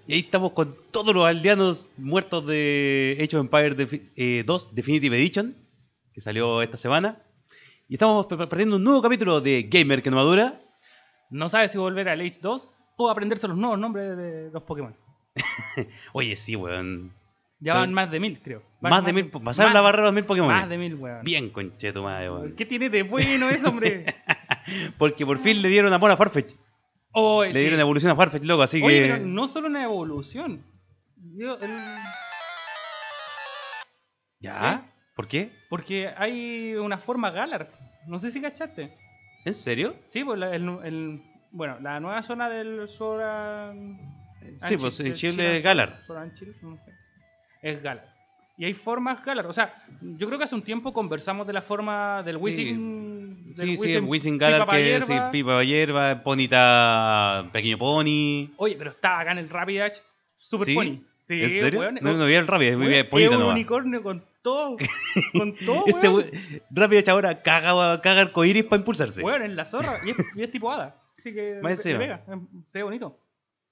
Y ahí estamos con todos los aldeanos muertos de Age of Empires 2 Definitive Edition, que salió esta semana. Y estamos partiendo un nuevo capítulo de Gamer que no madura. No sabe si volver al Age 2 o aprenderse los nuevos nombres de los Pokémon. Oye, sí, weón. Ya van más de 1000, creo. Más de 1000, pasaron la barrera de los 1000 Pokémon. Más de 1000, weón. Bien, conchetumadre, weón. ¿Qué tiene de bueno eso, hombre? Porque por fin le dieron amor a Farfetch. Oh, Le dieron evolución a Farfetch, loco, así Oye, que... pero no solo una evolución. ¿Ya? ¿Qué? ¿Por qué? Porque hay una forma Galar. No sé si cachaste. ¿En serio? Sí, pues bueno, la nueva zona del Sora... Sí, pues en Chile es Galar. Sora en Chile, no sé. Es Galar. Y hay formas Galar. O sea, yo creo que hace un tiempo conversamos de la forma del Wizzing. Sí, el Wizzing Galar, que sí, Pipa Hierba, Ponita, Pequeño Pony. Oye, pero está acá en el Rapidash Super ¿Sí? Pony. Sí, ¿En serio? weón. No vi el Rapidash, Weón, es Ponita es un nomás. unicornio con todo. Con todo, weón. Rapidash ahora caga arcoiris para impulsarse. Weón, en la zorra. Y es tipo hada. Así que Más le encima. pega. Se ve bonito.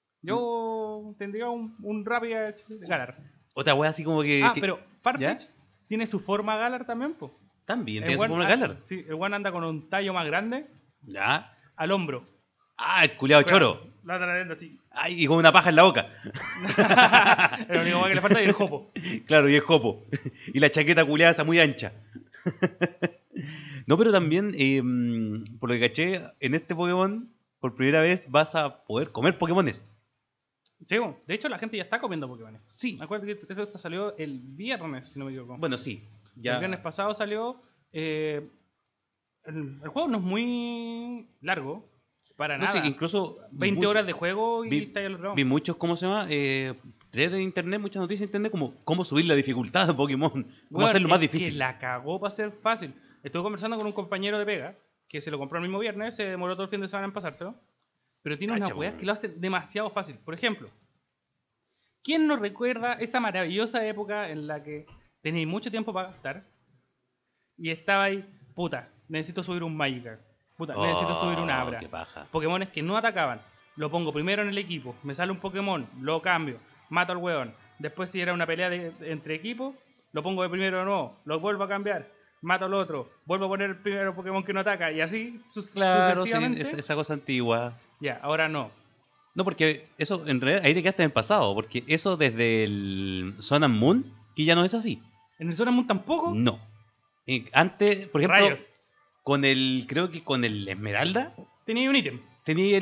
Yo tendría un Rapidash Galar. Otra wea así como que... Pero Farfetch tiene su forma Galar también, po. También El tiene su weón forma Galar. Sí, el weón anda con un tallo más grande Ya. al hombro. Ah, el culiado choro. La trayendo así. Ay, y con una paja en la boca. Es lo único que le falta y el jopo. Claro, y es jopo. Y la chaqueta culiada esa muy ancha. No, pero también, por lo que caché, en este Pokémon, por primera vez vas a poder comer Pokémones. Sí, bueno, de hecho la gente ya está comiendo Pokémon. Sí. Me acuerdo que esto salió el viernes, si no me equivoco. Bueno, sí. Ya. El viernes pasado salió. El juego no es muy largo, para No nada. sé, incluso 20 horas de juego y vi, está ya el otro. vi muchos, ¿cómo se llama? Threads de internet, muchas noticias de internet, como cómo subir la dificultad de Pokémon, cómo Bueno, hacerlo más es difícil. Que la cagó para ser fácil. Estuve conversando con un compañero de pega que se lo compró el mismo viernes, se demoró todo el fin de semana en pasárselo. Pero tiene unas Cacha, weas weón. que lo hacen demasiado fácil. Por ejemplo, ¿quién nos recuerda esa maravillosa época en la que tenéis mucho tiempo para gastar y estaba ahí, puta, necesito subir un Magikarp, puta, necesito subir un Abra? Qué paja. Pokémones que no atacaban, lo pongo primero en el equipo, me sale un Pokémon, lo cambio, mato al weón. Después, si era una pelea entre equipos, lo pongo de primero de nuevo, lo vuelvo a cambiar, mato al otro, vuelvo a poner el primero Pokémon que no ataca y así Claro, sí, sucesivamente. esa cosa antigua. Ya, ahora no. No, porque eso, en realidad, ahí te quedaste en el pasado, porque eso desde el Sun and Moon, que ya no es así. ¿En el Sun and Moon tampoco? No. Antes, por ejemplo, Rayos. creo que con el Esmeralda, Tenía un ítem. tenía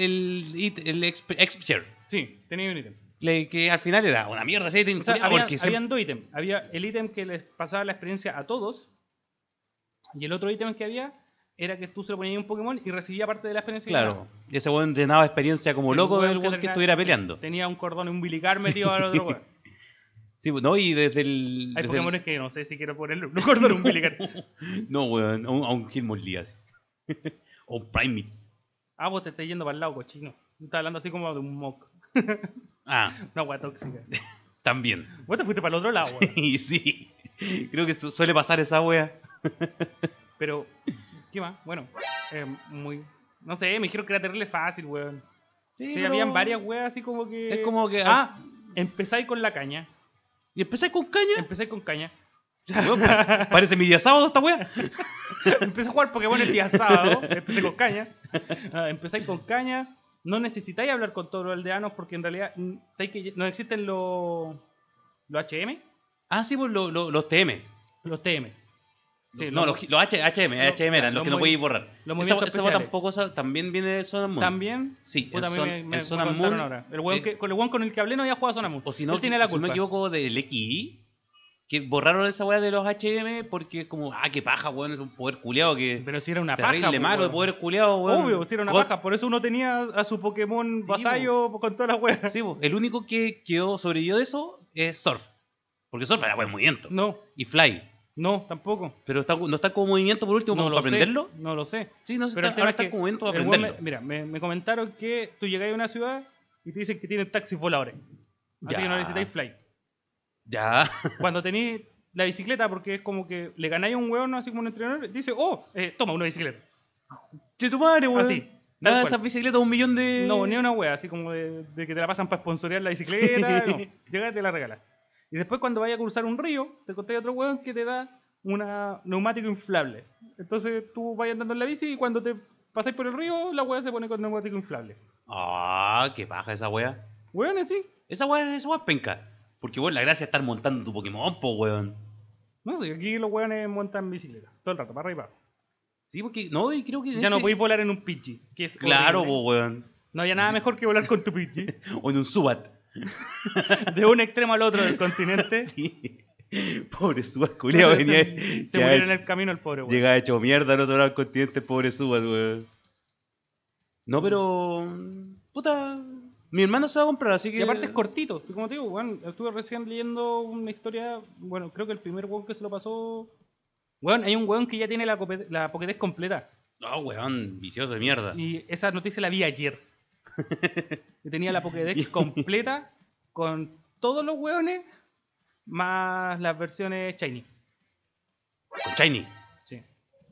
el Exp-Share, Sí, tenía un ítem. que al final era una mierda ese ítem, O sea, culiao, porque habían dos ítems. Había el ítem que les pasaba la experiencia a todos. Y el otro ítem que había era que tú se lo ponías a un Pokémon y recibía parte de la experiencia. claro, y ese weón llenaba experiencia como Sí, loco un del weón weón que estuviera peleando. Tenía un cordón umbilical metido al otro weón. Sí, no, y desde el... Hay desde Pokémon que no sé si quiero ponerle un cordón umbilical. No, weón, a un Hitmonlee así. O un Primate. Ah, vos te estás yendo para el lado, cochino. Tú estás hablando así como de un mock. Ah, Una agua tóxica. también. Vos te fuiste para el otro lado, weón. Sí, sí. Creo que suele pasar esa wea. Pero, ¿qué más? Bueno, muy... No sé, me dijeron que era terrible fácil, weón. Sí, pero- habían varias weas así como que... Es como que... empezáis con la caña. ¿Y empecé con caña? Empezáis con caña. Weón, parece mi día sábado esta wea. Empecé a jugar Pokémon el día sábado. Empecé con caña. Empezáis con caña. No necesitáis hablar con todos los aldeanos porque en realidad... ¿Sabéis que no existen los HM? Ah, sí, pues los TM. Los TM. Sí, No, los HM eran los que no podéis borrar. los Esa movimientos wea especiales. tampoco también viene de Sun and Moon. ¿También? Sí, Puta, a mí me Sun and contaron Moon. ahora. El weón con el que hablé no había jugado a Sun and Moon. O si no, Él tiene la si no culpa. me equivoco, del XY, que borraron esa weá de los HM porque es como, qué paja, weón, es un poder culiado que Pero si era una terrible paja. malo de weón. poder culiado, weón. Obvio, si era una God- paja. Por eso uno tenía a su Pokémon Sí, vasallo con todas las weas. Sí, po, el único que quedó sobrevivió de eso es Surf. Porque Surf era buen movimiento. No, Y Fly. no, tampoco. Pero no está como movimiento por último No para lo sé, aprenderlo. No lo sé. Sí, no sé, Pero el tema ahora es que está como momento para el weón aprenderlo. me comentaron que tú llegáis a una ciudad y te dicen que tienen taxis voladores. Así Ya. que no necesitáis fly. Ya. Cuando tenéis la bicicleta, porque es como que le ganáis a un weón, así como un entrenador, dice, toma una bicicleta. De tu madre, weón. Así. Nada de cual. esas bicicletas, 1 millón de. No, ni una wea, así como de que te la pasan para sponsorear la bicicleta. No, llega y te la regala. Y después cuando vayas a cruzar un río, te encontrás otro weón que te da una neumático inflable. Entonces tú vas andando en la bici y cuando te pasáis por el río, la wea se pone con neumático inflable. Ah, qué paja esa wea. Weón, así. Esa wea es penca. Porque, weón, la gracia es estar montando tu Pokémon, po, weón. No sé, aquí los weones montan bicicleta. Todo el rato, para arriba y para abajo. Sí, porque. No, y creo que. Ya no podéis volar en un Pidgey, que es Claro, horrible. po, weón. No había nada mejor que volar con tu Pidgey. O en un Subat. De un extremo al otro del continente. Sí. Pobre Subat, culiao, venía. Se murió en el camino el pobre weón. Llegaba hecho mierda al otro lado del continente, el pobre Subat, weón. No, pero. Puta. Mi hermano se va a comprar, así que. Y aparte es cortito, como te digo, weón, estuve recién leyendo una historia, bueno, creo que el primer weón que se lo pasó... Weón, hay un weón que ya tiene la Pokédex completa. No, weón, vicioso de mierda. Y esa noticia la vi ayer. Que tenía la Pokédex completa con todos los weones más las versiones Shiny. Con Shiny. Sí.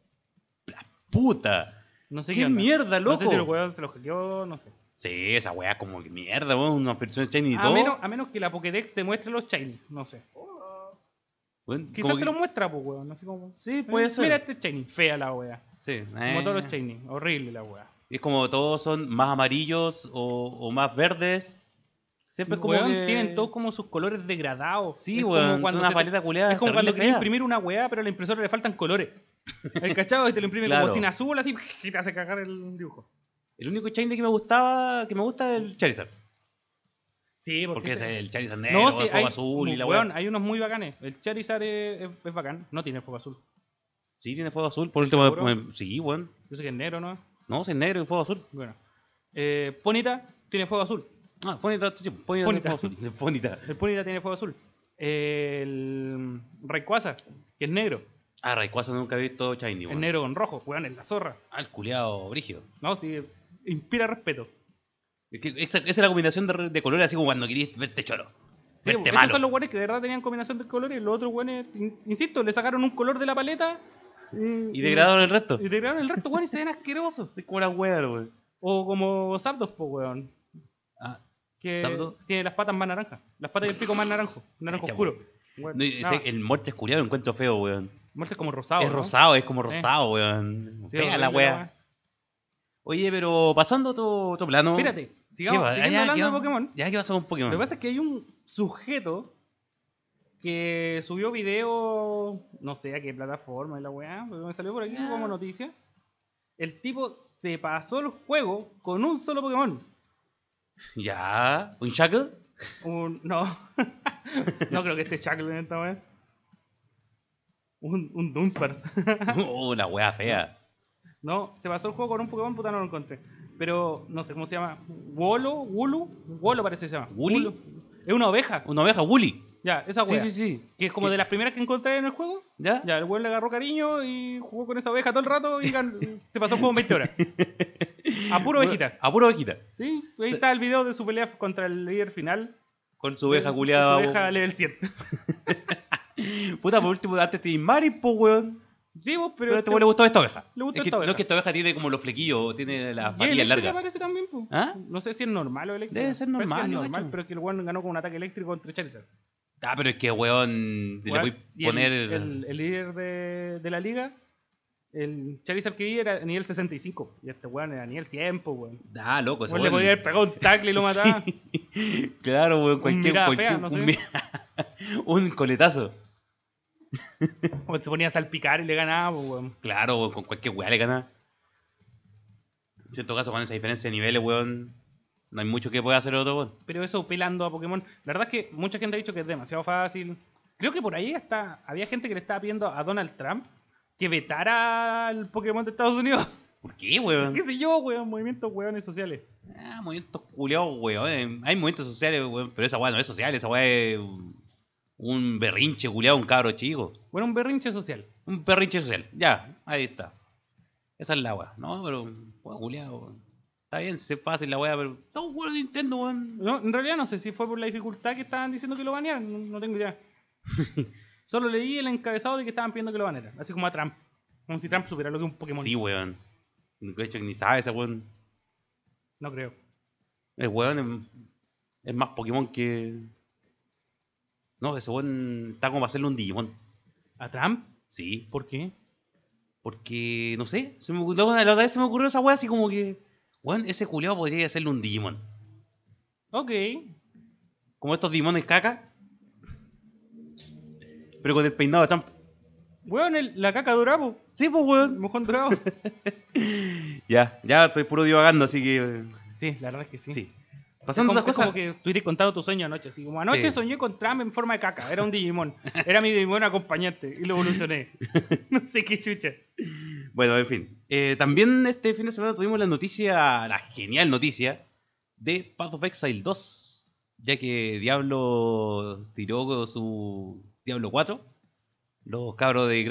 Puta. No sé ¿Qué onda. mierda, No sé si el loco? weón se lo hackeó, no sé. Sí, esa weá como que mierda, weón, una versión Shiny y A todo. menos que la Pokédex te muestre los Shiny, no sé. Weón, Quizás como te que- los muestra, pues, weón. Así como... Sí, puede ser. Mira este Shiny, fea la wea. Sí, Como todos los Shiny, horrible la wea. Es como todos son más amarillos o más verdes. Siempre es como Weón, que... tienen todos como sus colores degradados. Sí, es weón, como cuando una se te- paleta culeada. Es como cuando terrible quieres fea. imprimir una weá, pero a la impresora le faltan colores. ¿El cachado? Y te lo imprime Claro. como sin azul, así, y te hace cagar el dibujo. El único Shiny que me gusta es el Charizard. Sí, Porque es se- el Charizard negro, No, el sí, fuego hay, azul y la weón, weá. hay unos muy bacanes. El Charizard es bacán, no tiene fuego azul. Sí, tiene fuego azul. Por ¿Estás último, seguro? sí, weón. Yo sé que es negro, ¿no? No, es negro y fuego azul. Bueno. Ponyta tiene fuego azul. Ah, Fonita, sí, Fonita, Fonita. fuego azul. Fonita. El Ponyta tiene fuego azul. El Rayquaza, que es negro. Ah, Rayquaza nunca he visto Shiny, Es weón. negro con rojo, weón, es la zorra. Ah, el culiao brígido. No, sí, inspira respeto. Es que esa es la combinación de colores así como cuando querías verte choro. Sí, verte esos malo. son los guanes que de verdad tenían combinación de colores. Y los otros guanes, insisto, le sacaron un color de la paleta. Y degradaron el resto. Y degradaron el resto, guanes, y se ven asquerosos. Es como la wea, weón. O como Zapdos, po, weón. Ah, Que ¿Zapdos? tiene las patas más naranjas. Las patas y el pico más naranjo Cacha, oscuro. Weón, no, ese- nada. el Morche culiao lo encuentro feo, weón. Muerte es como rosado. Es ¿no? rosado, es como Sí. rosado, weón. Sí, Fea la horrible wea. Oye, pero pasando a tu plano. Espérate, ¿Qué sigamos va? siguiendo Ya, hablando de ¿qué va? Pokémon. Ya, ¿qué pasó con Pokémon? Lo que pasa es que hay un sujeto que subió video, no sé a qué plataforma es la weá, pero me salió por aquí Ya. como noticia. El tipo se pasó el juego con un solo Pokémon. Ya, ¿un Shackle? No, no creo que esté Shackle en esta weá. Un Dunsparce. La wea fea. No, se pasó el juego con un Pokémon, puta, no lo encontré. Pero no sé cómo se llama. Wolo parece que se llama. ¿Woolly? Wulu. Es una oveja. Una oveja, Woolly. Ya, esa Sí, weá. sí, sí. Que es como de las primeras que encontré en el juego. ¿Ya? Ya, el weón le agarró cariño y jugó con esa oveja todo el rato y se pasó el juego en 20 horas. A pura ovejita. A pura ovejita. Sí, ahí está el video de su pelea contra el líder final. Con su oveja Con culiada. Su oveja level 100. Puta, por último, antes te Mari, po, weón. Sí, vos, Pero a este weón le gustó esta oveja. Le gustó Es que, esta no oveja. es que esta oveja tiene como los flequillos, tiene las Y patillas eléctrica largas. parece también, po. ¿Ah? No sé si es normal o eléctrica. Debe ser Parece que normal, es yo normal, cacho. pero es que el weón ganó con un ataque eléctrico contra Charizard. Ah, pero es que, weón, le Weón, voy y a poner... el líder de la liga, el Charizard que vi era nivel 65. Y este weón era nivel 100, po, weón. Ah, loco, ese Weón le weón. podía haber pegado un tackle y lo mataba. Sí. Claro, weón, cualquier... mirada cualquier fea, no sé. un coletazo. O se ponía a salpicar y le ganaba, po, weón. Claro, weón, con cualquier weá le gana. En cierto caso, con esa diferencia de niveles, weón, no hay mucho que pueda hacer el otro, weón. Pero eso pelando a Pokémon. La verdad es que mucha gente ha dicho que es demasiado fácil. Creo que por ahí hasta había gente que le estaba pidiendo a Donald Trump que vetara el Pokémon de Estados Unidos. ¿Por qué, weón? ¿Qué sé yo, weón? Movimientos weones sociales. Ah, movimientos culiados, weón. Hay movimientos sociales, weón, pero esa weá no es social, esa weá es un berrinche culiado, un cabro chico. Bueno, un berrinche social. Un berrinche social. Ya, ahí está. Esa es la weá. No, pero, weón, culiado, weón. Está bien, es fácil la weá, pero. No, weón, Nintendo, weón. No, en realidad no sé si fue por la dificultad que estaban diciendo que lo banearan. No tengo idea. Solo leí el encabezado de que estaban pidiendo que lo banearan. Así como a Trump. Como si Trump supiera lo que es un Pokémon. Sí, weón. De hecho, ni sabe esa weón. No creo. El weón es más Pokémon que... No, ese weón está como para hacerle un Digimon. ¿A Trump? Sí, ¿Por qué? porque, no sé, la otra vez se me ocurrió esa weá así como que... Weón, ese culiao podría hacerle un Digimon. Ok. Como estos Digimones caca, pero con el peinado de Trump. Weón, la caca dorado. Sí, pues El weón. mojón dorado. Ya estoy puro divagando, así que... Sí, la verdad es que sí. Sí. Es Pasando como, otras cosas... como que tú irías contando tu sueño anoche. Así como anoche Sí. soñé con Trump en forma de caca. Era un Digimon. Era mi Digimon acompañante. Y lo evolucioné. No sé qué chucha. Bueno, en fin. También este fin de semana tuvimos la genial noticia de Path of Exile 2. Ya que Diablo tiró su Diablo 4. Los cabros de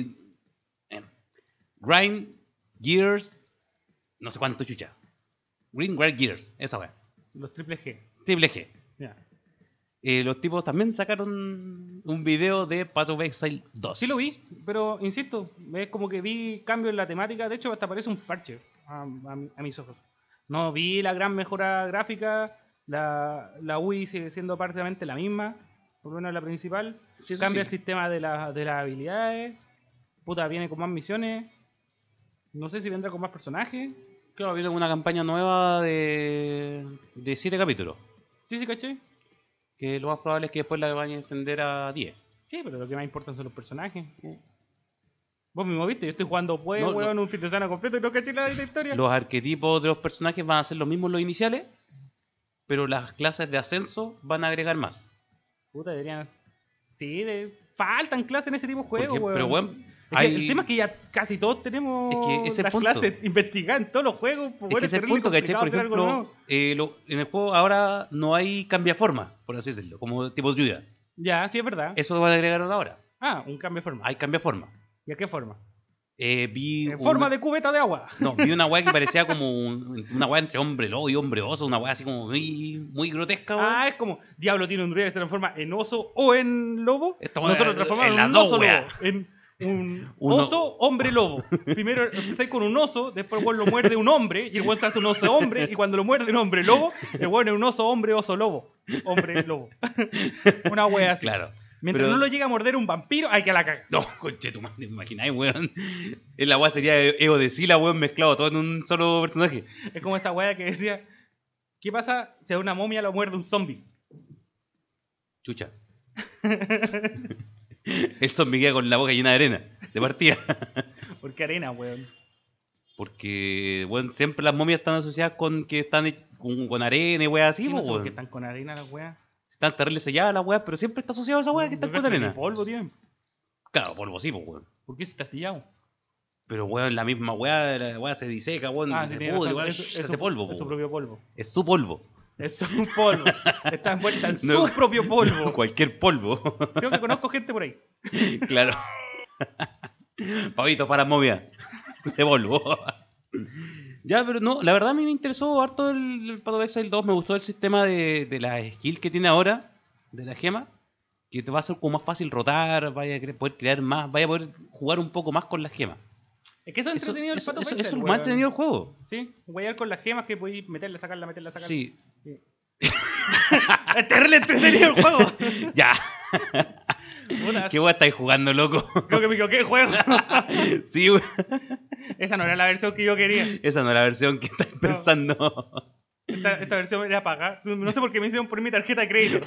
Grind Gears. No sé cuánto chucha. Grind Gears, esa weá. Los triple G. Triple G. Ya. Los tipos también sacaron un video de Path of Exile 2. Sí lo vi, pero insisto, es como que vi cambios en la temática. De hecho, hasta parece un parche a mis ojos. No vi la gran mejora gráfica. La UI sigue siendo prácticamente la misma, por lo menos la principal. Sí, eso Cambia sí. el sistema de las habilidades. Puta, viene con más misiones. No sé si vendrá con más personajes. Claro, viene una campaña nueva de 7 capítulos. Sí, sí, caché. Que lo más probable es que después la vayan a extender a 10. Sí, pero lo que más importa son los personajes. Vos mismo viste, yo estoy jugando pues, No, weón, un fin de semana completo y no caché la historia. Los arquetipos de los personajes van a ser los mismos los iniciales, pero las clases de ascenso van a agregar más. Puta, deberían. Sí, faltan clases en ese tipo de juegos, Porque- weón. pero, weón, Es que hay- el tema es que ya casi todos tenemos Es que ese es el las punto. clases investigadas en todos los juegos. Pues, Es que ese es el punto, ¿cachai? Por ejemplo, en el juego ahora no hay cambiaforma, por así decirlo, como tipo druida. Ya, sí, es verdad. Eso va a agregar ahora. Ah, un cambio de forma. Hay cambiaforma. ¿Y a qué forma? Vi En forma de cubeta de agua. No, vi una weá que parecía como una weá entre hombre lobo y hombre oso, una weá así como muy grotesca, weón. Ah, es como Diablo tiene un druida que se transforma en oso o en lobo. Esta weá Nosotros transformamos en en las un dos, oso weá. lobo. En un Uno- oso hombre lobo. Primero empezáis con un oso, después el weón lo muerde un hombre y el weón se hace un oso hombre y cuando lo muerde un hombre lobo, el weón es un oso hombre oso lobo. Hombre lobo. Una wea así. Claro. Mientras Pero- no lo llega a morder un vampiro, hay que la caga. No, conche tu madre, ¿te imagináis, weón? La weá sería Ego de Sila, weón, mezclado todo en un solo personaje. Es como esa wea que decía, ¿qué pasa si a una momia lo muerde un zombie? Chucha. El zombie queda con la boca llena de arena, de partida. ¿Por qué arena, weón? Porque, weón, siempre las momias están asociadas con que están con arena y weá así, Sí, no po, sé por weón. qué están con arena las weas. Están terribles selladas las weas, pero siempre está asociado a esa weá que están No con cacho ni arena. polvo tienen. Claro, polvo sí, pues, weón. ¿Por qué se está sellado? Pero, weón, la misma weá, la weá se diseca, weón, Ah, se sí, tiene pudre, razón. weón, Es se hace su- polvo, es po, su weón. propio polvo. Es su polvo. Es un polvo. Está envuelta en No- su propio polvo. Cualquier polvo. Creo que conozco gente por ahí. Claro. Pavitos para momias. De polvo. Ya, pero no, la verdad a mí me interesó harto el Path of Exile 2. Me gustó el sistema de las skills que tiene ahora, de la gema. Que te va a hacer como más fácil rotar, vaya a poder crear más, vaya a poder jugar un poco más con las gemas. Es que eso es entretenido el eso, Path of eso Exile, es lo weón. más entretenido del juego. Sí, guayar con las gemas que podéis meterla, sacarla, meterla, sacarla. Sí. Sí. Es terrible entretenido el juego. Ya. Puta, ¿Qué weá estáis jugando, loco? creo que me equivoqué de juego. Sí, weón. Esa no era la versión que yo quería. Esa no es la versión que estáis pensando. Esta versión era pagar. No sé por qué me hicieron poner mi tarjeta de crédito.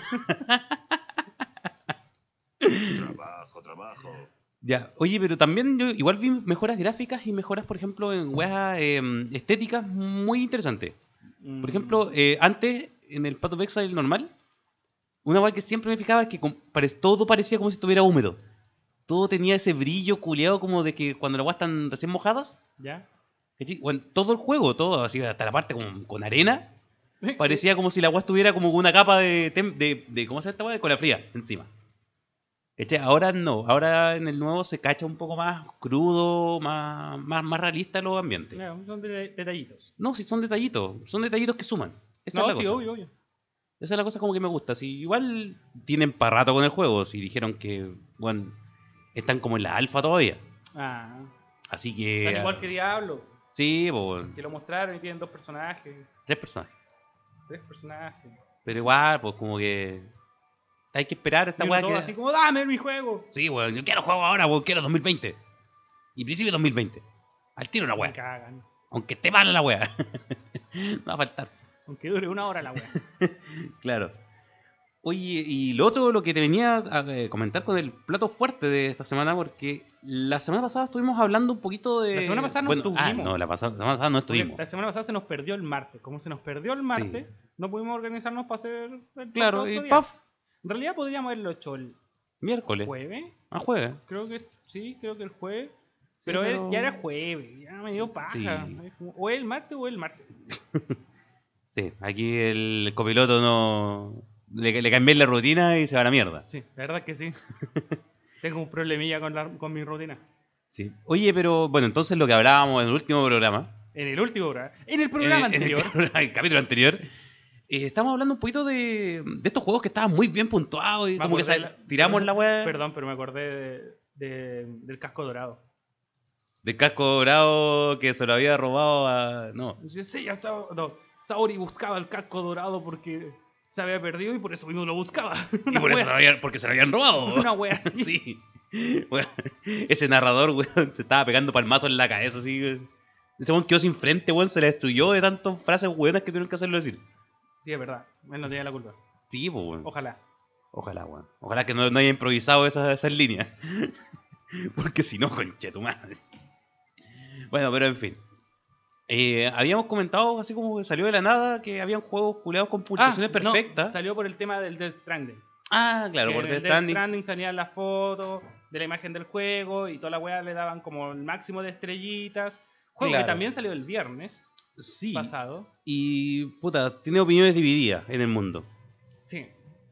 Trabajo. Ya, oye, pero también yo igual vi mejoras gráficas y mejoras, por ejemplo, en weas estéticas muy interesantes. Por ejemplo, antes, en el Path of Exile normal, una wea que siempre me fijaba es que todo parecía como si estuviera húmedo. Todo tenía ese brillo culeado como de que cuando las weas están recién mojadas, ¿Ya? ¿cachai? Bueno, todo el juego, todo, así hasta la parte con arena, parecía como si la wea estuviera como con una capa de ¿cómo se llama esta wea? De cola fría encima. ¿Cachai? Ahora no, ahora en el nuevo se cacha un poco más crudo, más realista los ambientes. Ya, son detallitos. No, si son detallitos que suman. Esa es No, la sí, cosa. obvio, obvio. Esa es la cosa como que me gusta. Si igual tienen para rato con el juego, si dijeron que, bueno, están como en la alfa todavía. Ah, Así que... tan igual que Diablo. Sí, pues, Que lo mostraron y tienen 2 personajes, 3 personas. 3 personajes. Pero igual, pues como que hay que esperar esta Y uno weá todo que... así como, ¡dame mi juego! Sí, weón, yo quiero juego ahora, weón, quiero 2020. Y principio 2020. Al tiro una Me weá. cagan. Aunque esté mala la weá. No va a faltar. Aunque dure 1 hora la wea. Claro. Oye, y lo otro, lo que te venía a comentar con el plato fuerte de esta semana, porque la semana pasada estuvimos hablando un poquito de... La semana pasada no estuvimos. no, la semana pasada no Porque estuvimos. la semana pasada se nos perdió el martes. Como se nos perdió el Sí. martes, no pudimos organizarnos para hacer el Claro, otro y día. paf, En realidad podríamos haberlo hecho el miércoles. jueves. Ah, jueves. Creo que sí, creo que el jueves. Sí, Pero pero- ya era jueves, ya me dio paja. Sí. O el martes o el martes. Sí, aquí el copiloto no... Le cambié la rutina y se va a la mierda. Sí, la verdad que sí. Tengo un problemilla con mi rutina. Sí. Oye, pero bueno, entonces lo que hablábamos en el último programa... En el último programa. En el programa anterior. En el capítulo anterior... estamos hablando un poquito de estos juegos que estaban muy bien puntuados y Me como que acordé tiramos la weá Perdón, pero me acordé del casco dorado. del casco dorado que se lo había robado a... No, Yo sé, ya estaba. No, Saori buscaba el casco dorado porque se había perdido y por eso mismo lo buscaba. y por eso porque se lo habían robado. Una wea así. Sí. Weón, ese narrador, weón, se estaba pegando palmazos en la cabeza, así. Ese weón quedó sin frente, weón, se le destruyó de tantas frases weonas que tuvieron que hacerlo decir. Sí, es verdad. Él no tiene la culpa. Sí, pues, weón. Ojalá. Ojalá, weón. Ojalá que no haya improvisado esas líneas. Porque si no, conche tu madre. Bueno, pero en fin. Habíamos comentado, así como que salió de la nada, que habían juegos culeados con puntuaciones no, perfectas. salió por el tema del Death Stranding. Ah, claro, Que por en Death el Death Stranding. Stranding salían las fotos de la imagen del juego y toda la weá le daban como el máximo de estrellitas. Juego Claro. que también salió el viernes Sí. pasado. Y, puta, tiene opiniones divididas en el mundo. Sí.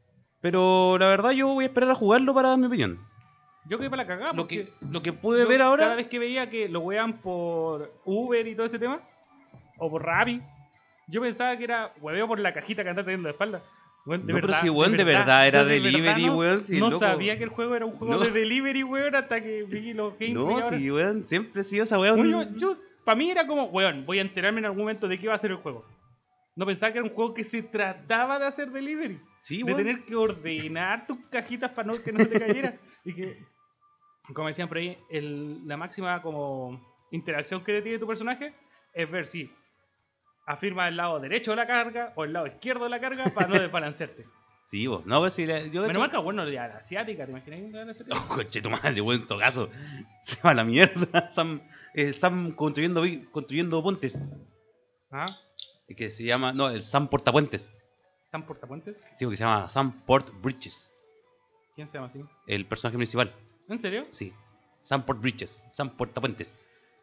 Pero la verdad yo voy a esperar a jugarlo para dar mi opinión. Yo quedé para la cagada Lo que, porque lo que pude yo ver ahora... cada vez que veía que lo wean por Uber y todo ese tema, o por Rappi, yo pensaba que era hueveo por la cajita que anda teniendo de espalda. Weón, de No, pero verdad, si, weón, de verdad era yo de delivery, verdad no- weón, si no loco. sabía que el juego era un juego No. de delivery, weón, hasta que vi los gameplay No, ahora. sí, weón, siempre ha sido esa weón. Bueno, para mí era como, weón, voy a enterarme en algún momento de qué iba a ser el juego. No pensaba que era un juego que se trataba de hacer delivery. Sí, De weón. tener que ordenar tus cajitas para que no se te cayera. Y que, como decían por ahí, la máxima como interacción que tiene tu personaje es ver si afirma el lado derecho de la carga o el lado izquierdo de la carga para no desbalancearte. Sí, vos. No, pues si yo de Menos hecho... mal que bueno, de la asiática, ¿te imaginas? De la asiática? Oh, conche tu madre, weón, en todo caso. Se va a la mierda. Sam construyendo puentes. ¿Ah? Que se llama... No, el Sam Portapuentes. ¿San Portapuentes? Sí, porque se llama Sam Port Bridges. ¿Quién se llama así? El personaje principal. ¿En serio? Sí. Sam Port Bridges. Sam Portapuentes.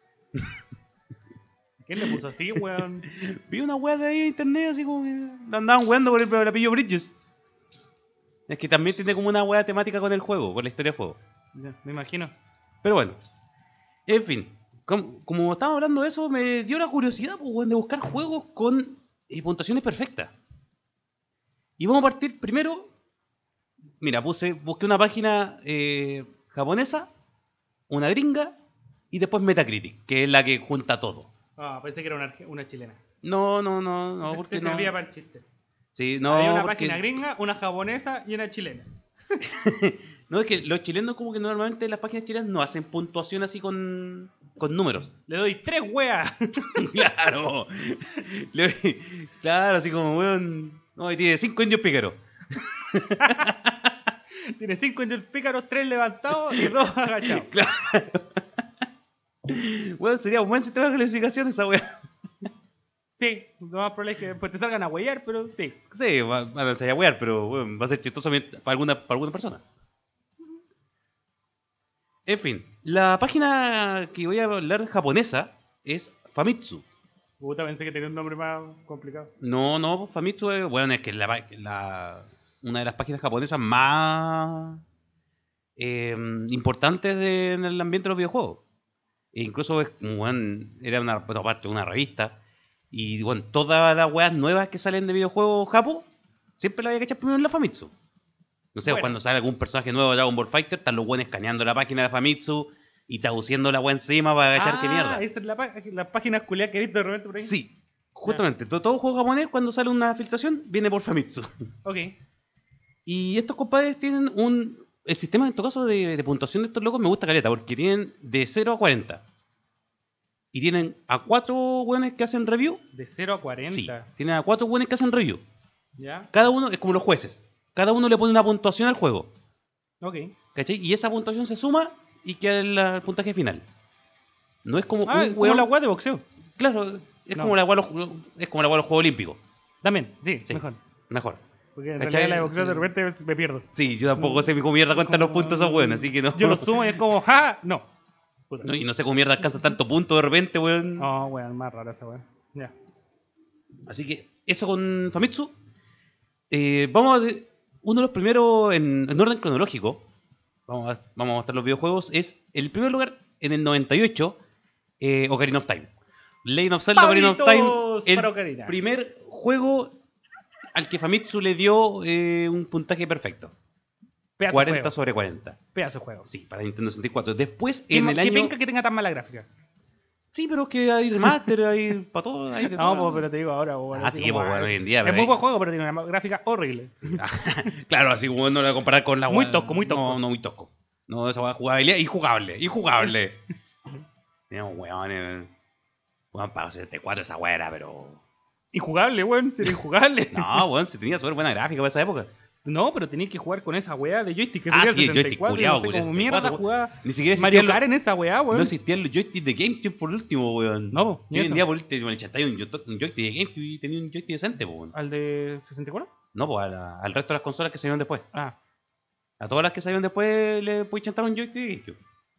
¿Quién le puso así, weón? Vi una weá de ahí en internet, así como que lo andaban weando por el apellido Bridges. Es que también tiene como una weá temática con el juego, con la historia del juego. Ya, me imagino. Pero bueno. En fin. Como estábamos hablando de eso, me dio la curiosidad, pues, weón, de buscar juegos con puntuaciones perfectas. Y vamos a partir primero. Mira, busqué una página japonesa, una gringa y después Metacritic, que es la que junta todo. Ah, pensé que era una chilena. No, porque Te no. servía para el chiste. Sí, no, Había una porque... página gringa, una japonesa y una chilena. No, es que los chilenos como que normalmente las páginas chilenas no hacen puntuación así con números. Le doy 3 weas. Claro. Claro, así como, weón. No, y tiene 5 indios pícaros. Tiene 5 indios pícaros, 3 levantados y 2 agachados. Weón, sería un buen sistema de clasificación esa weá. Sí, lo más probable es que después te salgan a huellar, pero sí. Sí, van a ser a wear, pero weón, va a ser chistoso para alguna persona. En fin, la página que voy a hablar japonesa es Famitsu. Puta, pensé que tenía un nombre más complicado. No, Famitsu es, bueno, es que una de las páginas japonesas más importantes en el ambiente de los videojuegos. E incluso era parte de una revista. Y bueno, todas las weas nuevas que salen de videojuegos japo, siempre las había que echar primero en la Famitsu. No sé, Bueno. cuando sale algún personaje nuevo de Dragon Ball Fighter, están los buenos escaneando la página de Famitsu. y traduciendo la weá encima para agachar qué mierda. Esa es la página culiada que he visto de repente por ahí. Sí, justamente. Todo juego japonés, cuando sale una filtración, viene por Famitsu. Ok. Y estos compadres tienen el sistema, en todo caso, de puntuación de estos locos me gusta caleta, porque tienen de 0 a 40. Y tienen a 4 weones que hacen review. De 0 a 40. Sí, tienen a 4 weones que hacen review. ¿Ya? Cada uno es como los jueces. Cada uno le pone una puntuación al juego. Ok. ¿Cachai? Y esa puntuación se suma y queda el puntaje final. No es como un Como weón. la weá de boxeo. Claro, es No. como la weá de los Juegos Olímpicos. También, sí, Sí. mejor. Mejor. Porque en ¿Cachai? realidad la de boxeo Sí. de repente me pierdo. Sí, yo tampoco sé cómo mierda cuentan los puntos esos weones, así que no. Yo lo sumo y es como, ¡ja! No. Puta. No, y no sé cómo mierda alcanza tanto punto de repente, weón. Oh, weón, más rara esa weón. Ya. Así que eso con Famitsu. Vamos a uno de los primeros en orden cronológico. Vamos a mostrar los videojuegos. Es el primer lugar en el 98, Ocarina of Time. Legend of Zelda Ocarina of ¡Pavitos Time. para El Ocarina! primer juego al que Famitsu le dio un puntaje perfecto. Pedazo 40 de juego. sobre 40. Pedazo de juego. Sí, para Nintendo 64. Después, ¿Qué, en el qué año... penca que tenga tan mala gráfica? Sí, pero es que hay remaster, hay para todo. Hay de No, todo. pues, pero te digo ahora. Bueno, Ah, así sí, como, pues bueno, hoy en día. Es pero muy hay- buen juego, pero tiene una gráfica horrible. Claro, así como no lo voy a comparar con la Muy weá- tosco, muy tosco. No, muy tosco. No, esa weá jugabilidad injugable. Teníamos weones. Weón, para 74 esa weá era, pero. Injugable, weón. Sería injugable. No, weón, se tenía súper buena gráfica para esa época. No, pero tenías que jugar con esa weá de joystick que Ah, tenía el sí, el joystick 74. culiao, No sé culiao, cómo mierda 64, jugaba Ni siquiera Mario existían Kart en esa weá, no weón. existían los joysticks de GameCube por último, weón. No, ni Hoy en eso. día por último el 81 un joystick de GameCube y tenía un joystick decente, weón. ¿Al de 64? No, pues al resto de las consolas que salieron después. Ah, A todas las que salieron después le puedes chantar un joystick de GameCube.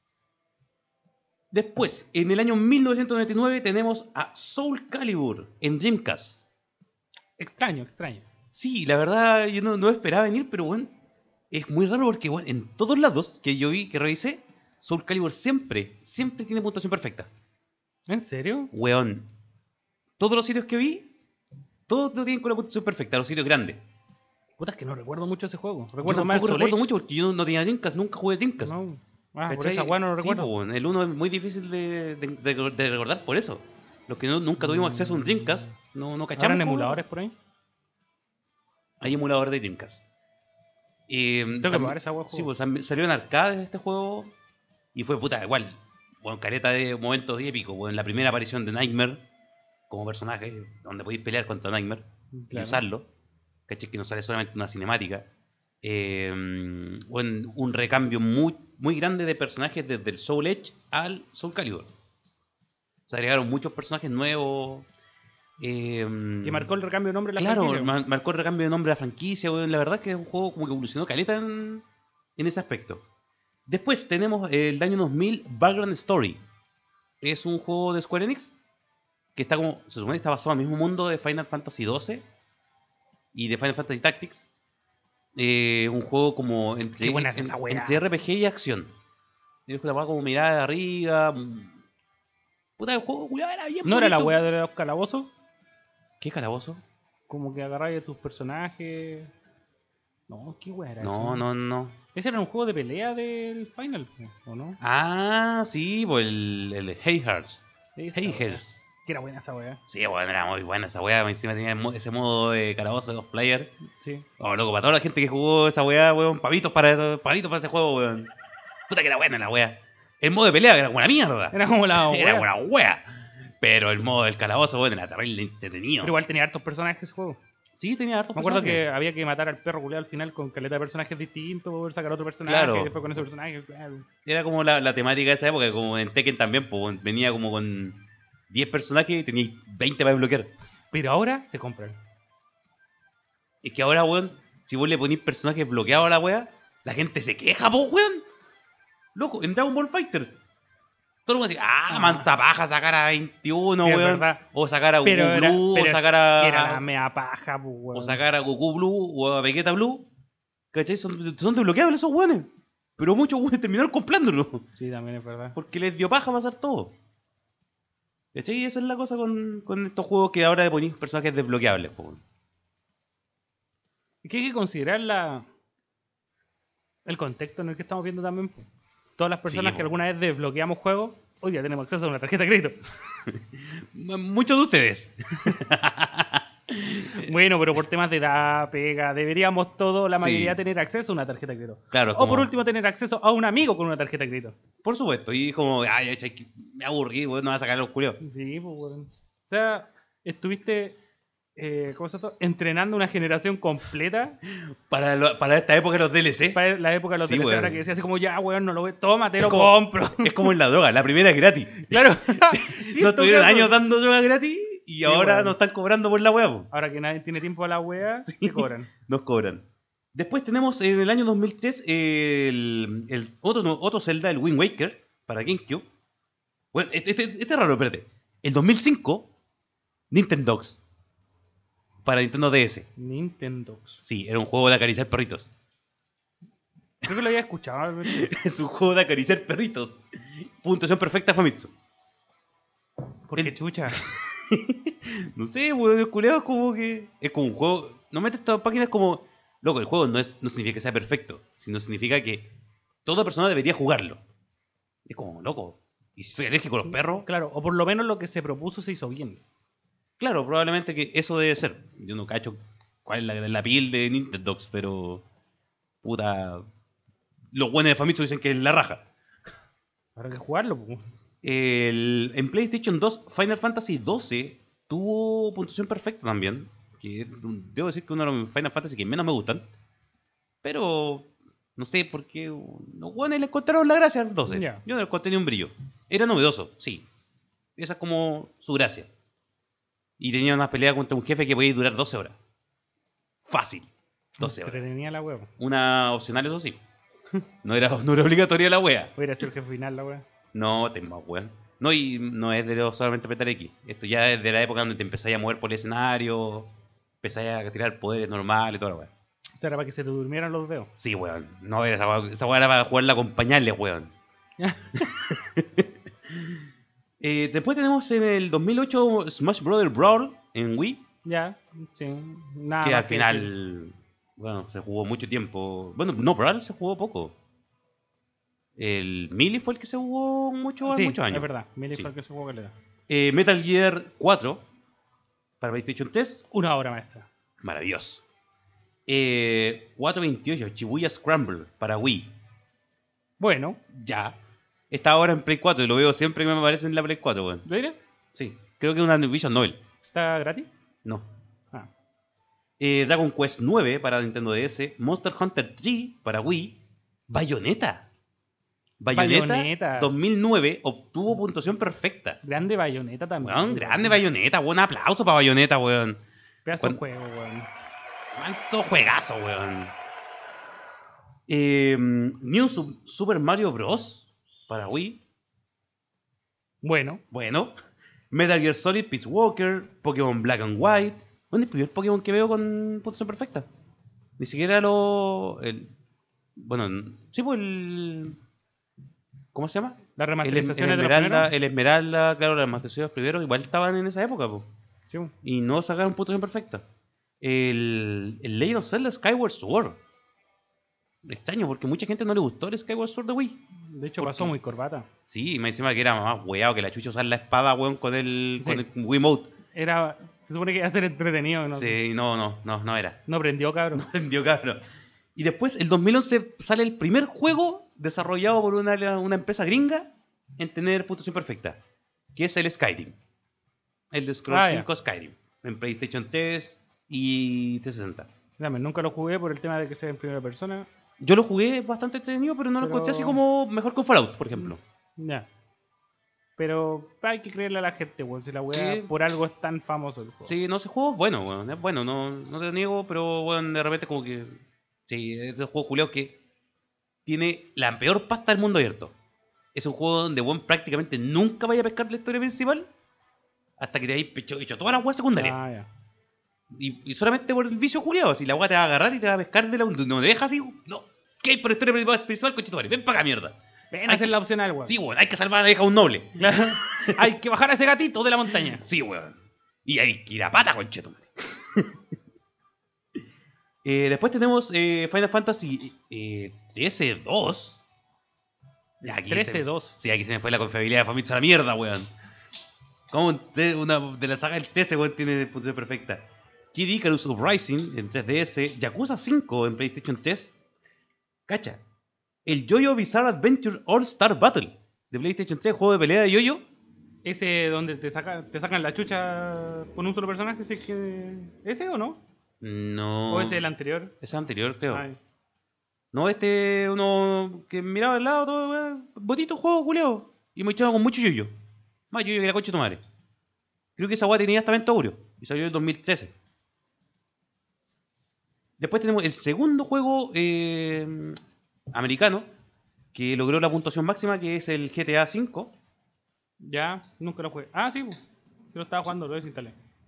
Después, en el año 1999 tenemos a Soul Calibur en Dreamcast. extraño. Sí, la verdad yo no esperaba venir, pero bueno, es muy raro porque bueno, en todos lados que yo vi, que revisé, Soul Calibur siempre tiene puntuación perfecta. ¿En serio? Weón, todos los sitios que vi, todos lo tienen con la puntuación perfecta, los sitios grandes. Puta, es que no recuerdo mucho ese juego. Yo Recuerdo más el tampoco Soul recuerdo Edge. mucho porque yo no tenía Dreamcast, nunca jugué Dreamcast. No. Ah, por ¿Cachai? esa weá no lo Sí, recuerdo. po, el 1 es muy difícil de recordar por eso. Los que nunca tuvimos acceso a un Dreamcast, no cachamos. ¿Habrán po. emuladores por ahí? Hay emulador de Dreamcast. Tengo que probar esa weá. Sí, pues salió en arcade este juego y fue puta, igual. Bueno, careta de momentos épicos. Bueno, la primera aparición de Nightmare como personaje, donde podéis pelear contra Nightmare y usarlo. ¿Cachai? Que no sale solamente una cinemática. Bueno, un recambio muy grande de personajes desde el Soul Edge al Soul Calibur. Se agregaron muchos personajes nuevos. Que marcó el recambio de nombre de la Claro, franquicia. marcó el recambio de nombre de la franquicia. Weón. La verdad es que es un juego como que evolucionó caleta en ese aspecto. Después tenemos el año 2000 Vagrant Story. Es un juego de Square Enix que está como, se supone que está basado en el mismo mundo de Final Fantasy XII y de Final Fantasy Tactics. Un juego como Qué buena es esa weá. entre RPG y acción. Es una weá como mirada de arriba. Puta, el juego culiao era bien ¿No era la bonito. weá de los calabozos? ¿Qué calabozo? Como que agarráis a tus personajes. No, ¿qué weá era eso? No. Ese era un juego de pelea del Final, ¿o no? Ah, sí, pues el Hey Hearts. Esa Hey weá. Hearts. Que era buena esa weá. Sí, bueno, era muy buena esa weá. Encima tenía ese modo de calabozo de 2 player. Sí. Oh, loco, para toda la gente que jugó esa weá, weón, pavitos para ese juego, weón. Puta que era buena la weá. El modo de pelea era buena mierda. Era como la Era weá. buena weá. Pero el modo del calabozo, weón, era terrible entretenido. Pero igual tenía hartos personajes ese juego. Sí, tenía hartos Me acuerdo personajes. que había que matar al perro culiao al final con caleta de personajes distintos, poder sacar otro personaje, Claro. y después con ese personaje. Claro. Era como la temática de esa época, como en Tekken también, pues venía como con 10 personajes y tenía 20 para desbloquear. Pero ahora se compran. Es que ahora, weón, si vos le ponís personajes bloqueados a la weá, la gente se queja, po, weón. Loco, en Dragon Ball Fighters. Todo el mundo decía, mansa paja sacar a 21, Sí, es weón. verdad. O sacar a Goku Pero era- Blue, pero o sacar a. Era la mea paja, pues, weón. O sacar a Goku Blue o a Vegeta Blue. ¿Cachai? Son desbloqueables esos weones. Pero muchos weones terminaron comprándolo. Sí, también es verdad. Porque les dio paja pasar todo. ¿Cachai? Y esa es la cosa con estos juegos que ahora le ponís personajes desbloqueables, po, weón. Es que hay que considerar el contexto en el que estamos viendo también. Po. Todas las personas Sí, que po. alguna vez desbloqueamos juegos, hoy día tenemos acceso a una tarjeta de crédito. Muchos de ustedes. Bueno, pero por temas de edad, pega, deberíamos todos, la Sí. mayoría, tener acceso a una tarjeta de crédito. Claro, O como- por último, tener acceso a un amigo con una tarjeta de crédito. Por supuesto. Y como, ay, me aburrí, weón, no vas a sacar los culiados. Sí, pues, weón. O sea, estuviste, ¿cómo se llama esto? Entrenando una generación completa Para esta época los DLC. para la época de los Sí, DLC, weón. ahora que decía así como, ya, weón, no lo veo, toma, te lo como- compro. Es como en la droga, la primera es gratis. Claro. Sí, No en todo tuvieron caso. años dando droga gratis y Sí, ahora weón. nos están cobrando por la weá, po. Ahora que nadie tiene tiempo a la wea, te cobran. Nos cobran. Después tenemos en el año 2003 el otro Zelda, el Wind Waker, para GameCube. Bueno, este es raro, espérate. El 2005, Nintendogs, para Nintendo DS. Nintendo. Sí, era un juego de acariciar perritos. Creo que lo había escuchado. Alberto. Es un juego de acariciar perritos. Puntuación perfecta, Famitsu. ¿Por qué El- chucha? No sé, weón, el culeado es como que. Es como un juego. No metes todas páginas como. Loco, el juego no significa que sea perfecto, sino significa que toda persona debería jugarlo. Es como, loco. ¿Y si soy alérgico a los perros? Claro, o por lo menos lo que se propuso se hizo bien. Claro, probablemente que eso debe ser. Yo no cacho cuál es la piel de Nintendogs, pero. Puta. Los buenos de Famitsu dicen que es la raja. Habrá que jugarlo, pues. En PlayStation 2, Final Fantasy XII tuvo puntuación perfecta también. Que debo decir que uno de los Final Fantasy que menos me gustan. Pero no sé por qué. Los buenos le encontraron la gracia al 12. Ya. Yo no le encontré ni un brillo. Era novedoso, sí. Esa es como su gracia. Y tenía una pelea contra un jefe que podía durar 12 horas. Fácil. 12 horas. Entretenía la wea. Una opcional, eso sí. No era obligatoria la wea. Hubiera sido el jefe final la wea. No, te más, weón. No, y no es de solamente apretar X. Esto ya es de la época donde te empezáis a mover por el escenario, empezáis a tirar poderes normales y toda la weón. O sea, era para que se te durmieran los dedos. Sí, weón. No, esa weá era para jugarla con pañales, weón. Después tenemos en el 2008 Smash Bros. Brawl en Wii, Ya, sí. Nada que más al decir. final, bueno, se jugó mucho tiempo. Bueno, no, Brawl se jugó poco. El Melee fue el que se jugó muchos Sí, años. es verdad. Melee Sí. fue el que se jugó caleta. Metal Gear 4 para PlayStation 3, Una obra maestra. maravilloso. 428 Shibuya Scramble para Wii, Bueno, ya. Está ahora en Play 4 y lo veo siempre que me aparece en la Play 4, weón. ¿lo diré? Sí, creo que es una Visual Novel. ¿Está gratis? No. Ah. Dragon Quest 9 para Nintendo DS, Monster Hunter 3 para Wii, Bayonetta. Bayonetta. 2009 obtuvo puntuación perfecta. Grande Bayonetta también. Weón, grande Bayonetta, buen aplauso para Bayonetta, weón. Pedazo de Cuan- juego, weón. Cuánto juegazo, weón. New Super Mario Bros. Para Wii. Bueno, Bueno. Metal Gear Solid, Peace Walker, Pokémon Black and White. ¿Dónde es el primer Pokémon que veo con puntuación perfecta? Ni siquiera bueno, sí, pues el... ¿Cómo se llama? las El remasterizaciones de los Esmeralda, primeros. el Esmeralda, claro, las remasterizaciones primero igual estaban en esa época, pues. Sí. Y no sacaron puntuación perfecta. El Legend of Zelda Skyward Sword. Extraño, porque mucha gente no le gustó el Skyward Sword de Wii. De hecho, ¿Por pasó qué? muy corbata. Sí, y me encima que era más weado que la chucha usar la espada, weón, con Sí. con el Wiimote. Se supone que iba a ser entretenido, ¿no? Sí, no era. No prendió, cabrón. Vendió cabrón. Y después, el 2011, sale el primer juego desarrollado por una empresa gringa en tener puntuación perfecta, que es el Skyrim. El de Scrolls Ah, ya. 5 Skyrim, en PlayStation 3 y 360. Dame, nunca lo jugué por el tema de que sea en primera persona. Yo lo jugué bastante entretenido, pero no lo Pero- encontré así como mejor que un Fallout, por ejemplo. Ya. Pero hay que creerle a la gente, weón. Si la weá Sí. por algo es tan famoso el juego. Sí, no, ese juego es bueno, weón. Es bueno, no te lo niego, pero bueno, de repente como que... Sí, es un juego culiao que tiene la peor pasta del mundo abierto. Es un juego donde, weón, prácticamente nunca vaya a pescar la historia principal hasta que te hayas hecho todas las weas secundarias. Ah, ya. Y solamente por el vicio culiao, si la wea te va a agarrar y te va a pescar de no te deja así, no. ¿Qué? Por historia principal, conchetumare, ven para acá, mierda. Ven Hay a hacer que- la opcional, weón. Sí, weón, hay que salvar a la hija de un noble. Claro. Hay que bajar a ese gatito de la montaña. Sí, weón. Y hay que ir a pata, conchetumare. Después tenemos Final Fantasy DS2. Aquí 13-2. Sí, aquí se me fue la confiabilidad de Famitsu a la mierda, weón. ¿Cómo una de la saga del 13, weón, tiene puntuación perfecta? Kid Icarus Uprising en 3DS, Yakuza 5 en PlayStation 3. Cacha, el JoJo Bizarre Adventure All Star Battle de PlayStation 3, juego de pelea de JoJo. Ese donde te sacan la chucha con un solo personaje, ¿ese o no? No. ¿O ese el anterior? Ese es anterior, creo. Ay. No, uno que miraba al lado, todo, weón. Bonito juego, culiao. Y me echaba con mucho yoyo. Más yoyo que la concha de tu madre. Creo que esa weá tenía hasta Aureo. Y salió en el 2013. Después tenemos el segundo juego americano que logró la puntuación máxima, que es el GTA V. Ya, nunca lo jugué. Ah, sí, yo lo estaba jugando, lo desinstalé.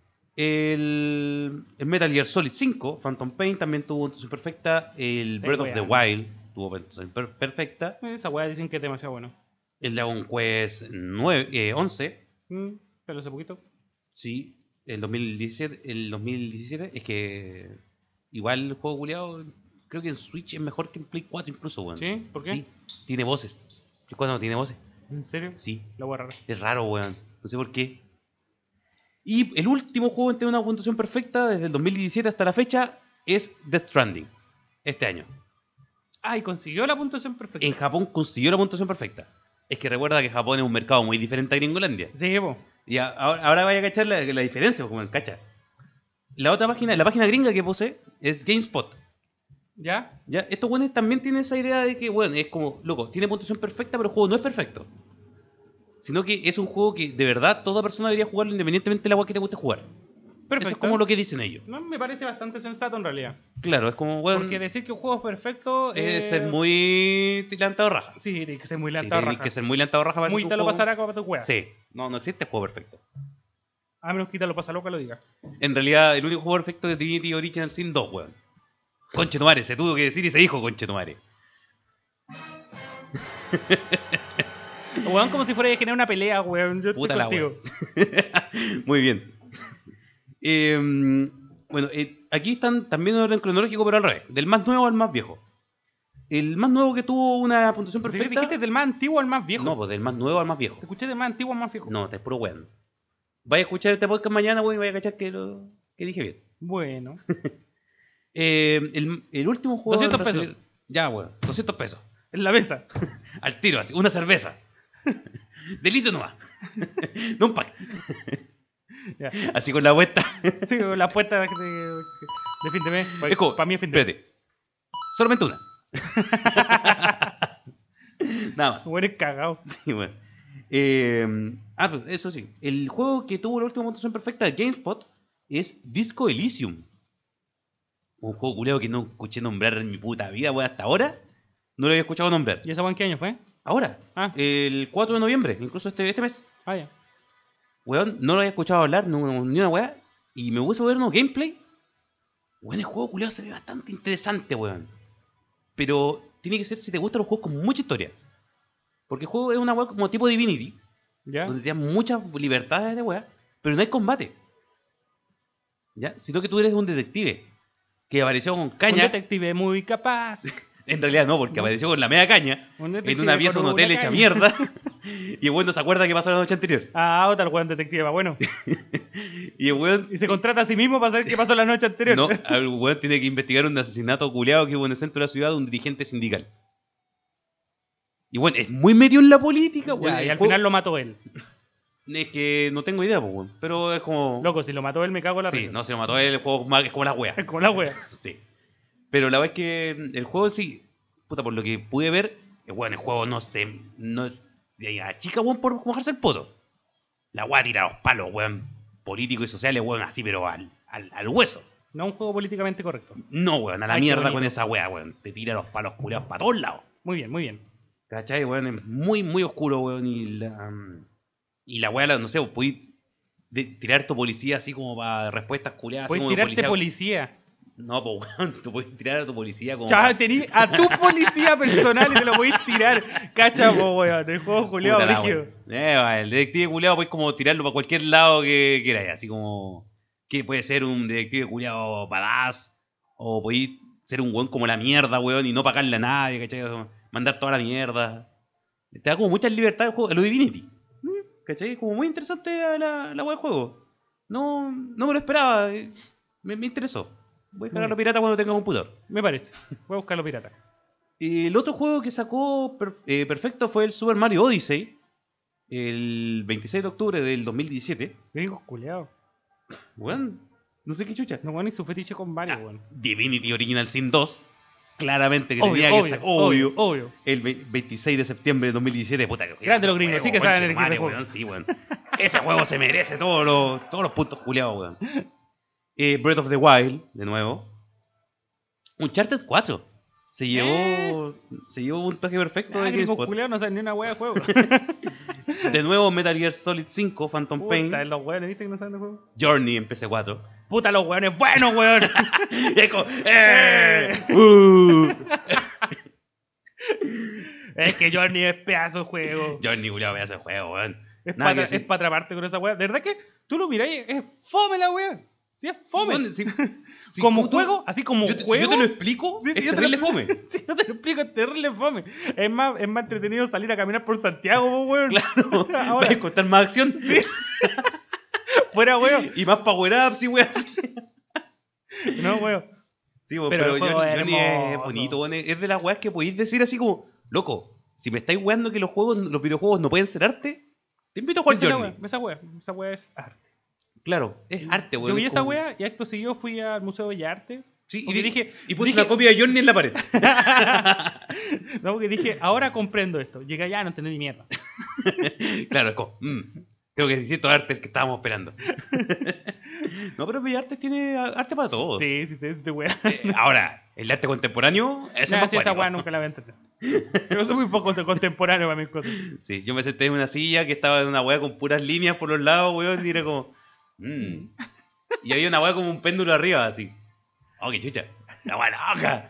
El Metal Gear Solid 5, Phantom Pain, también tuvo puntuación perfecta. El Breath of the Wild tuvo puntuación perfecta. Esa weá dicen que es demasiado bueno. El Dragon Quest 11. Pero hace poquito. Sí, el 2017 es que igual el juego culiado creo que en Switch es mejor que en Play 4 incluso, weón. ¿Sí? ¿Por qué? Sí, tiene voces. Play 4 no tiene voces. ¿En serio? Sí. La voy a agarrar. Es raro, weón. No sé por qué. Y el último juego en tener una puntuación perfecta desde el 2017 hasta la fecha es Death Stranding. Este año. Ah, y consiguió la puntuación perfecta. En Japón consiguió la puntuación perfecta. Es que recuerda que Japón es un mercado muy diferente a Gringolandia. Sí, po. Y ahora vaya a cachar la diferencia, como en cacha. La otra página, la página gringa que puse es GameSpot. ¿Ya? Ya, estos buenos también tienen esa idea de que, bueno, es como, loco, tiene puntuación perfecta, pero el juego no es perfecto. Sino que es un juego que de verdad toda persona debería jugarlo independientemente de la agua que te guste jugar. Perfecto. Eso es como lo que dicen ellos. No, me parece bastante sensato en realidad. Claro, es como, bueno, Porque decir que un juego es perfecto es ser muy lantado raja. Sí, tiene que ser muy Sí, lantado tienes raja. que ser muy lantado raja para Muy hacer te un lo juego. pasará como tu wea. Sí, no existe juego perfecto. A menos que te lo pasa loca lo diga. En realidad, el único juego perfecto es Divinity Original Sin 2, weón. Conchetumare, se tuvo que decir y se dijo Conchetumare. Weón, como si fuera a generar una pelea, weón. Yo Puta estoy la contigo. Muy bien. Bueno, aquí están también en orden cronológico, pero al revés. Del más nuevo al más viejo. El más nuevo que tuvo una puntuación perfecta. ¿Dijiste del más antiguo al más viejo? No, pues del más nuevo al más viejo. Te escuché del más antiguo al más viejo. No, te es puro weón. Vaya a escuchar este podcast mañana, weón, y vaya a cachar que dije bien. Bueno. El último juego. 200 pesos. Ya, weón, 200 pesos. En la mesa. Al tiro, así, una cerveza. Delito nomás. No un pack. Ya. Así con la vuelta. Sí, la apuesta de fin de mes. Es como, Para mí es fin de mes. espérate. Solamente una. Nada más. Bueno, es cagado. Sí, bueno. Pues eso sí. El juego que tuvo la última puntuación perfecta de GameSpot es Disco Elysium. Un juego culiao que no escuché nombrar en mi puta vida, weón, hasta ahora. No lo había escuchado nombrar. ¿Y esa weón qué año fue? Ahora. Ah. El 4 de noviembre, incluso este mes. Ah, ya. Weón, no lo había escuchado hablar, ni una weá. Y me puse a ver unos gameplay. Weón, el juego culiao se ve bastante interesante, weón. Pero tiene que ser si te gustan los juegos con mucha historia. Porque el juego es una weá como tipo Divinity. ¿Ya? Donde te dan muchas libertades de weá. Pero no hay combate. ¿Ya? Sino que tú eres un detective. Que apareció con Un caña. detective muy capaz. En realidad no, porque No. apareció con la media caña. Un En detective una pieza de con un hotel una hecha caña. mierda. Y el weón no se acuerda qué pasó la noche anterior. Ah, otra weón detective, va bueno. Y el weón. Y se contrata a sí mismo para saber qué pasó la noche anterior. No, el weón tiene que investigar un asesinato culeado que hubo en el centro de la ciudad de un dirigente sindical. Y bueno, es muy metido en la política, weón. Ya, y El al juego- final lo mató él. Es que no tengo idea, pues, weón. Pero es como. Loco, si lo mató él me cago en la Sí, risa. no se lo mató él, el juego es como la wea. Es como la wea. Sí. Pero la verdad es que el juego sí, puta, por lo que pude ver, bueno, el juego no es a chica, weón, por mojarse el poto. La weá tira los palos, weón, políticos y sociales, weón, así, pero al hueso. No un juego políticamente correcto. No, weón, a la Ay, qué mierda bonito. con esa weá, weón. Te tira los palos culeados para todos lados. Muy bien, muy bien. ¿Cachai, weón? Es muy, muy oscuro, weón, y la weá, no sé, podés tirar tu policía así como para respuestas culeadas. así Puedes como de tirarte policía. No, pues, weón, tú puedes tirar a tu policía como... Ya, tení a tu policía personal y te lo podéis tirar. Cacha, po, weón. El juego Juliado Puta la brígido. wea. El detective culiado puedes como tirarlo para cualquier lado que queráis, así como que puede ser un detective culiado badass, o podéis ser un weón como la mierda, weón, y no pagarle a nadie, ¿cachai? Mandar toda la mierda. Te da como mucha libertad el juego, lo Divinity. ¿Cachai? Es como muy interesante la web del juego. No me lo esperaba. Me interesó. Voy a cargarlo pirata cuando tenga computador. Me parece. Voy a buscarlo pirata. El otro juego que sacó perfecto fue el Super Mario Odyssey. El 26 de octubre del 2017. Gringos culeados. Bueno, no sé qué chucha. No, bueno, y su fetiche con Mario, weón. Divinity Original Sin 2. Claramente que Obvio, tenía que sacar. obvio. El 26 de septiembre de 2017. Puta que Grande los gringos, sí que saben elegir de juego. juego. Sí, weón. Ese juego se merece todos los puntos culiados, weón. Breath of the Wild, de nuevo. Uncharted 4. Se llevó un toque perfecto de gringos GameSpot. culeados no saben ni una wea de juego. De nuevo Metal Gear Solid 5, Phantom Pain. Puta, los weones, ¿viste que no saben de juego? Journey en PC4. Puta, los weones buenos, weón. Y es como, Es que Journey es pedazo de juego. Journey, culiao, pedazo de juego, weón. Es Nada para que decir. atraparte con esa wea. De verdad que tú lo miráis, es fome la wea. Sí, es fome. Bueno, si como tú- juego, así como Si juego. yo te lo explico, Sí, es yo te terrible lo- fome. Si yo te lo explico, es terrible fome. Es más entretenido salir a caminar por Santiago, po, weón. Claro, Ahora. va a costar más acción. Fuera, weón. Y más power ups y weón. No, weón. Sí, weón, Pero pero el juego es Journey es hermoso. bonito, weón. Es de las weas que podéis decir así como, loco, si me estáis weando que los videojuegos no pueden ser arte, te invito a jugar Journey. Esa wea es arte. Claro, es arte, weón. Yo vi es esa como- wea y acto seguido fui al Museo de Bellas Artes. Sí, Porque y puse dije- una copia de Journey en la pared. No, porque dije, ahora comprendo esto. Llegué allá, no entendí ni mierda. Claro, es como, creo que es distinto arte el que estábamos esperando. No, pero Bellas Artes tiene arte para todos. Sí, este wea. Ahora, el arte contemporáneo, ese es Nah, más sí, esa cuático. wea nunca la voy a entender. Yo soy muy poco contemporáneo para mis cosas. Sí, yo me senté en una silla que estaba en una weá con puras líneas por los lados, weón, y era como. Y había una weá como un péndulo arriba, así. Oh, qué chucha. La weá loca.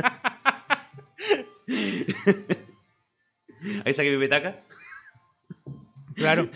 Ahí saqué mi petaca. Claro.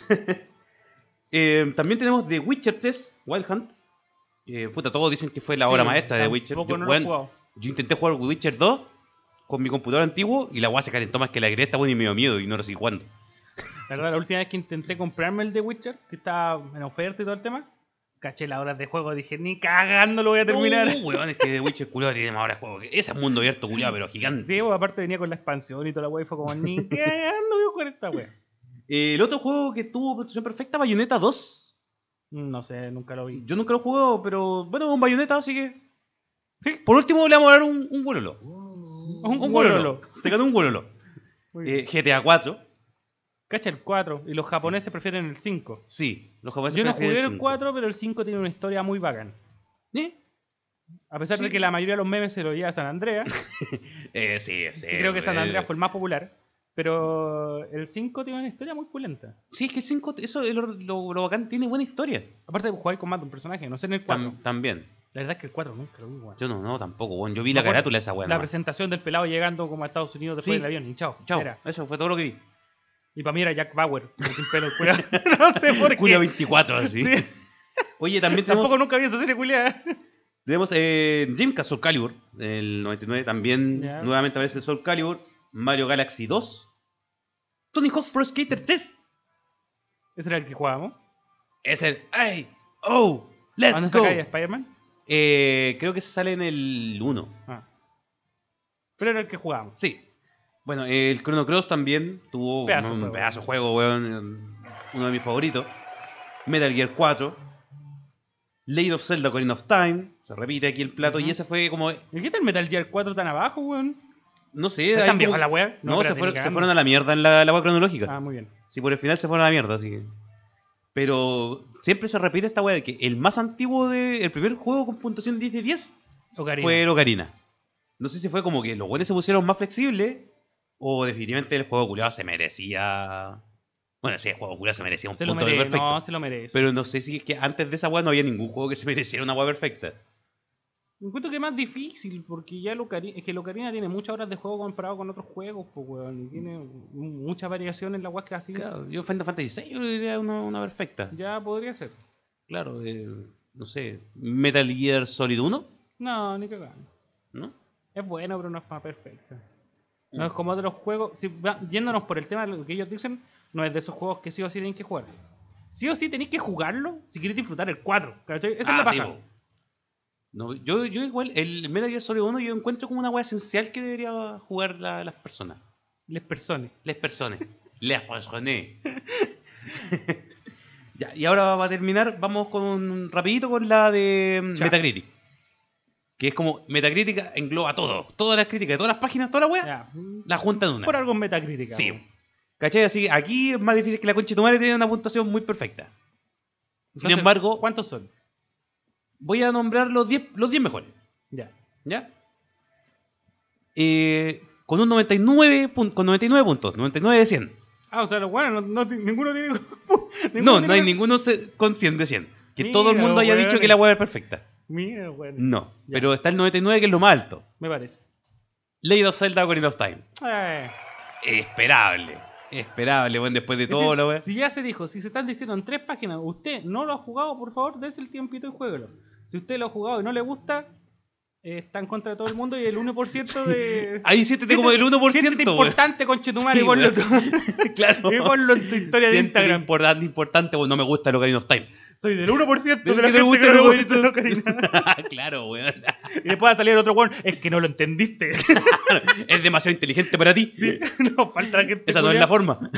También tenemos The Witcher 3, Wild Hunt. Puta, todos dicen que fue la obra maestra de The Witcher. Tampoco no lo he Weón, jugado. yo intenté jugar Witcher 2 con mi computador antiguo y la weá se calentó más que la cresta, weón, y me dio miedo y no lo seguí jugando. La verdad, la última vez que intenté comprarme el The Witcher, que estaba en oferta y todo el tema, caché las horas de juego, dije, ni cagando lo voy a terminar. No, weón, es que The Witcher culiado tiene más horas de juego. Ese es mundo abierto culiado, pero gigante. Sí, pues, aparte venía con la expansión y toda la wea y fue como, ni cagando voy a jugar esta wea. El otro juego que tuvo producción perfecta, Bayonetta 2. No sé, nunca lo vi. Yo nunca lo he jugado, pero bueno, un Bayonetta, así que. Sí, por último le vamos a dar un Wololo. Un Wololo. Se ganó un Wololo. Muy bien. GTA 4. Cacha el 4 y los japoneses prefieren el 5. Sí, los japoneses Yo no prefieren jugué el 5. 4, pero el 5 tiene una historia muy bacán. ¿Eh? A pesar de Sí. que la mayoría de los memes se lo lleva a San Andreas, Sí, sí. que creo que San Andreas fue el más popular, pero el 5 tiene una historia muy pulenta. Sí, es que el 5, eso es lo bacán, tiene buena historia. Aparte de jugar con más de un personaje, no sé en el 4. También. La verdad es que el 4 nunca lo vi, weón. Yo no, tampoco, bueno. Yo vi Me la acuerdo carátula de esa weá. La nomás. presentación del pelado llegando como a Estados Unidos después Sí. del avión y chao. Chao, Era. eso fue todo lo que vi. Y para mí era Jack Bauer, pero sin pelo, culiao. No sé por Culia qué. 24, así. Sí. Oye, también Tampoco nunca vi esa serie culiada. tenemos Dreamcast Soul Calibur, el 99 también. Ya. Nuevamente aparece el Soul Calibur. Mario Galaxy 2. Tony Hawk Pro Skater 3. Ese era el que jugábamos. Es el. ¡Ay! ¡Oh! ¿A ¡Let's dónde go! sacáis a Spider-Man? Creo que se sale en el 1. Ah. Pero era el que jugábamos. Sí. Bueno, el Chrono Cross también tuvo Pedazo un juego. pedazo de juego, weón. Uno de mis favoritos. Metal Gear 4. Legend of Zelda Ocarina of Time. Se repite aquí el plato. Ujú. Y ese fue como. ¿Y qué tal Metal Gear 4 tan abajo, weón? No sé. ¿Es hay tan como- vieja la wea? No, se espérate, ni fueron, cagando. a la mierda en la wea cronológica. Ah, muy bien. Sí, por el final se fueron a la mierda, así que. Pero siempre se repite esta wea de que el más antiguo el primer juego con puntuación 10 de 10 Ocarina. fue el Ocarina. No sé si fue como que los buenos se pusieron más flexibles o definitivamente el juego culiado se merecía. Bueno, sí, el juego culiado se merecía un Se lo punto merece. perfecto. No, se lo merece. Pero no sé si es que antes de esa wea no había ningún juego que se mereciera una wea perfecta. Encuentro que es más difícil, porque ya es que el Ocarina tiene muchas horas de juego comparado con otros juegos, pues, weón. Y tiene mucha variación en la weá que así. Claro, yo Final Fantasy VI yo diría una perfecta. Ya podría ser. Claro, no sé, Metal Gear Solid 1, No, ni cagando. ¿no? Es bueno, pero no es más perfecta. No es como de los juegos. Yéndonos por el tema de lo que ellos dicen, no es de esos juegos que sí o sí tienen que jugar. Sí o sí tenéis que jugarlo si queréis disfrutar el 4. ¿Cachai? Esa es la paja. Sí, no, yo igual, el Metal Gear Solid 1 yo encuentro como una weá esencial que debería jugar las personas. Les personas. Les personas. Les personas. Ya, y ahora para terminar, vamos con rapidito con la de Chao. Metacritic. Que es como Metacritic engloba todo. Todas las críticas de todas las páginas, toda la weá, Ya. la junta en una. Por algo en Metacritic. Sí. weón. ¿Cachai? Así que aquí es más difícil que la concha de tu madre tiene una puntuación muy perfecta. Sin Entonces, embargo, ¿cuántos son? voy a nombrar los 10 mejores. Ya. ¿Ya? Con un 99, con 99 puntos, 99 de 100. Ah, o sea, los buenos, ninguno tiene. No hay ninguno con 100 de 100. Que Mira, todo el mundo haya dicho weones. que la web es perfecta. Mira, bueno. No, Ya. pero está el 99 que es lo más alto. Me parece. Legend of Zelda Ocarina of Time. Eh. Esperable, bueno, después de todo la web. Si ya se dijo, si se están diciendo en 3 páginas, usted no lo ha jugado, por favor, dése el tiempito y jueguelo. Si usted lo ha jugado y no le gusta, está en contra de todo el mundo y el 1% de. Ahí siéntete como del 1%. Siéntete weón. importante, conchetumare, Sí, y ponlo weón. tú. Claro. Y ponlo en tu historia de Siéntete Instagram. importante, bueno, no me gusta el Ocarina of Time. Soy del 1% de la ¿Te gente gusta que el no le Ocarina? gusta el Ocarina. Claro, weón. Y después va a salir otro weón, es que no lo entendiste. Es demasiado inteligente para ti. No, falta la gente. Esa no es culia. la forma.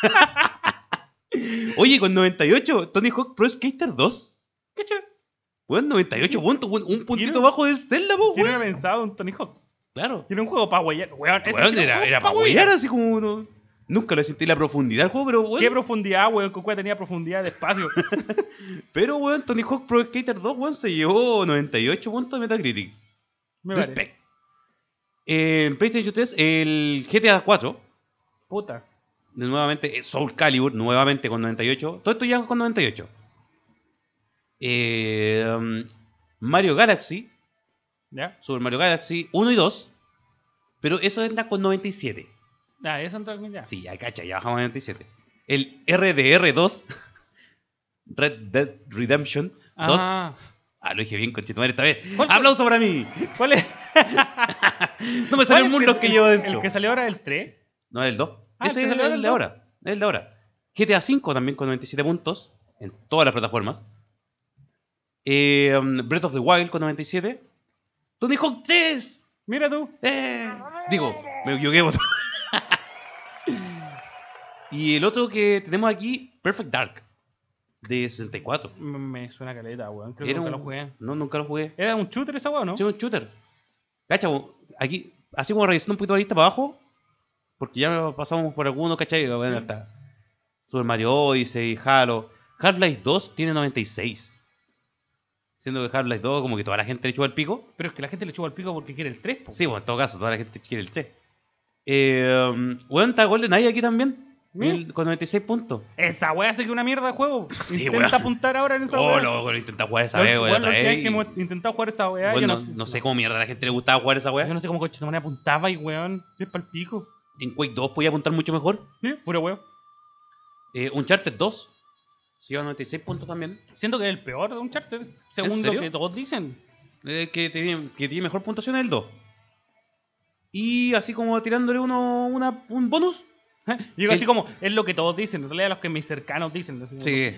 Oye, con 98, Tony Hawk Pro Skater 2. ¿Qué che? Weón, 98 puntos, weón, un puntito ¿Quién- bajo del Zelda, po, ¿Quién weón. hubiera pensado en Tony Hawk? Claro. Tiene un juego para huellar. Weón, ese Weón, sí era un era juego para huellar, así como. Nunca lo sentí la profundidad del juego, pero weón. Qué profundidad, weón. Cocuá tenía profundidad de espacio. Pero weón, Tony Hawk Pro Skater 2, weón, se llevó 98 puntos de Metacritic. Me parece. Respect. En PlayStation 3, el GTA 4. Puta. Nuevamente, Soul Calibur, nuevamente con 98. Todo esto ya con 98. Mario Galaxy, ¿Ya? Super Mario Galaxy 1 y 2. Pero eso anda con 97. Ah, eso entra ya. Sí, ya cacha, ya bajamos a 97. El RDR2, Red Dead Redemption 2. Ah. Lo dije bien, conchetumadre, esta vez. ¿Cuál- ¡Aplauso para mí! ¿Cuál es? No me sale el mundo que llevo dentro. ¿El que salió ahora es el 3? No, el 2. Ah, Ese ¿el es que salió el el de dos? ahora. El de ahora. GTA 5 también con 97 puntos en todas las plataformas. Breath of the Wild con 97. Tony Hawk 3. Mira tú. Digo, me equivoqué. botón. Y el otro que tenemos aquí, Perfect Dark, de 64. Me suena caleta, weón. Creo que Era nunca lo jugué. No, nunca lo jugué. ¿Era un shooter esa weón, no? Es un shooter. Cacha, aquí, así como revisando un poquito la lista para abajo, porque ya pasamos por algunos, ¿cachai? Bueno, hasta Super Mario Odyssey, Halo. Half-Life 2 tiene 96. Siendo que Half-Life 2 como que toda la gente le echó al pico. Pero es que la gente le echó al pico porque quiere el 3, po. Sí, bueno, en todo caso, toda la gente quiere el 3. Bueno, está GoldenEye aquí también. Con 96 puntos. Esa weá hace que una mierda de juego. Sí, Intenta weón. apuntar ahora en esa Oh, weá. loco, lo intenta jugar esa Los- vez, weón, otra los días vez. que hemos intentado jugar esa weá, Bueno, yo no sé cómo mierda a la gente le gustaba jugar esa Yo weá. no sé cómo coche no me apuntaba y weón. Es pa'l pico. En Quake 2 podía apuntar mucho mejor. ¿Sí? Pura weón. Uncharted 2. Sí, a 96 puntos también. Siento que es el peor de Uncharted. Según lo serio? que todos dicen. Que tiene mejor puntuación es el 2. Y así como tirándole un bonus. Digo así como, es lo que todos dicen. En realidad, los que mis cercanos dicen. Así como- Sí.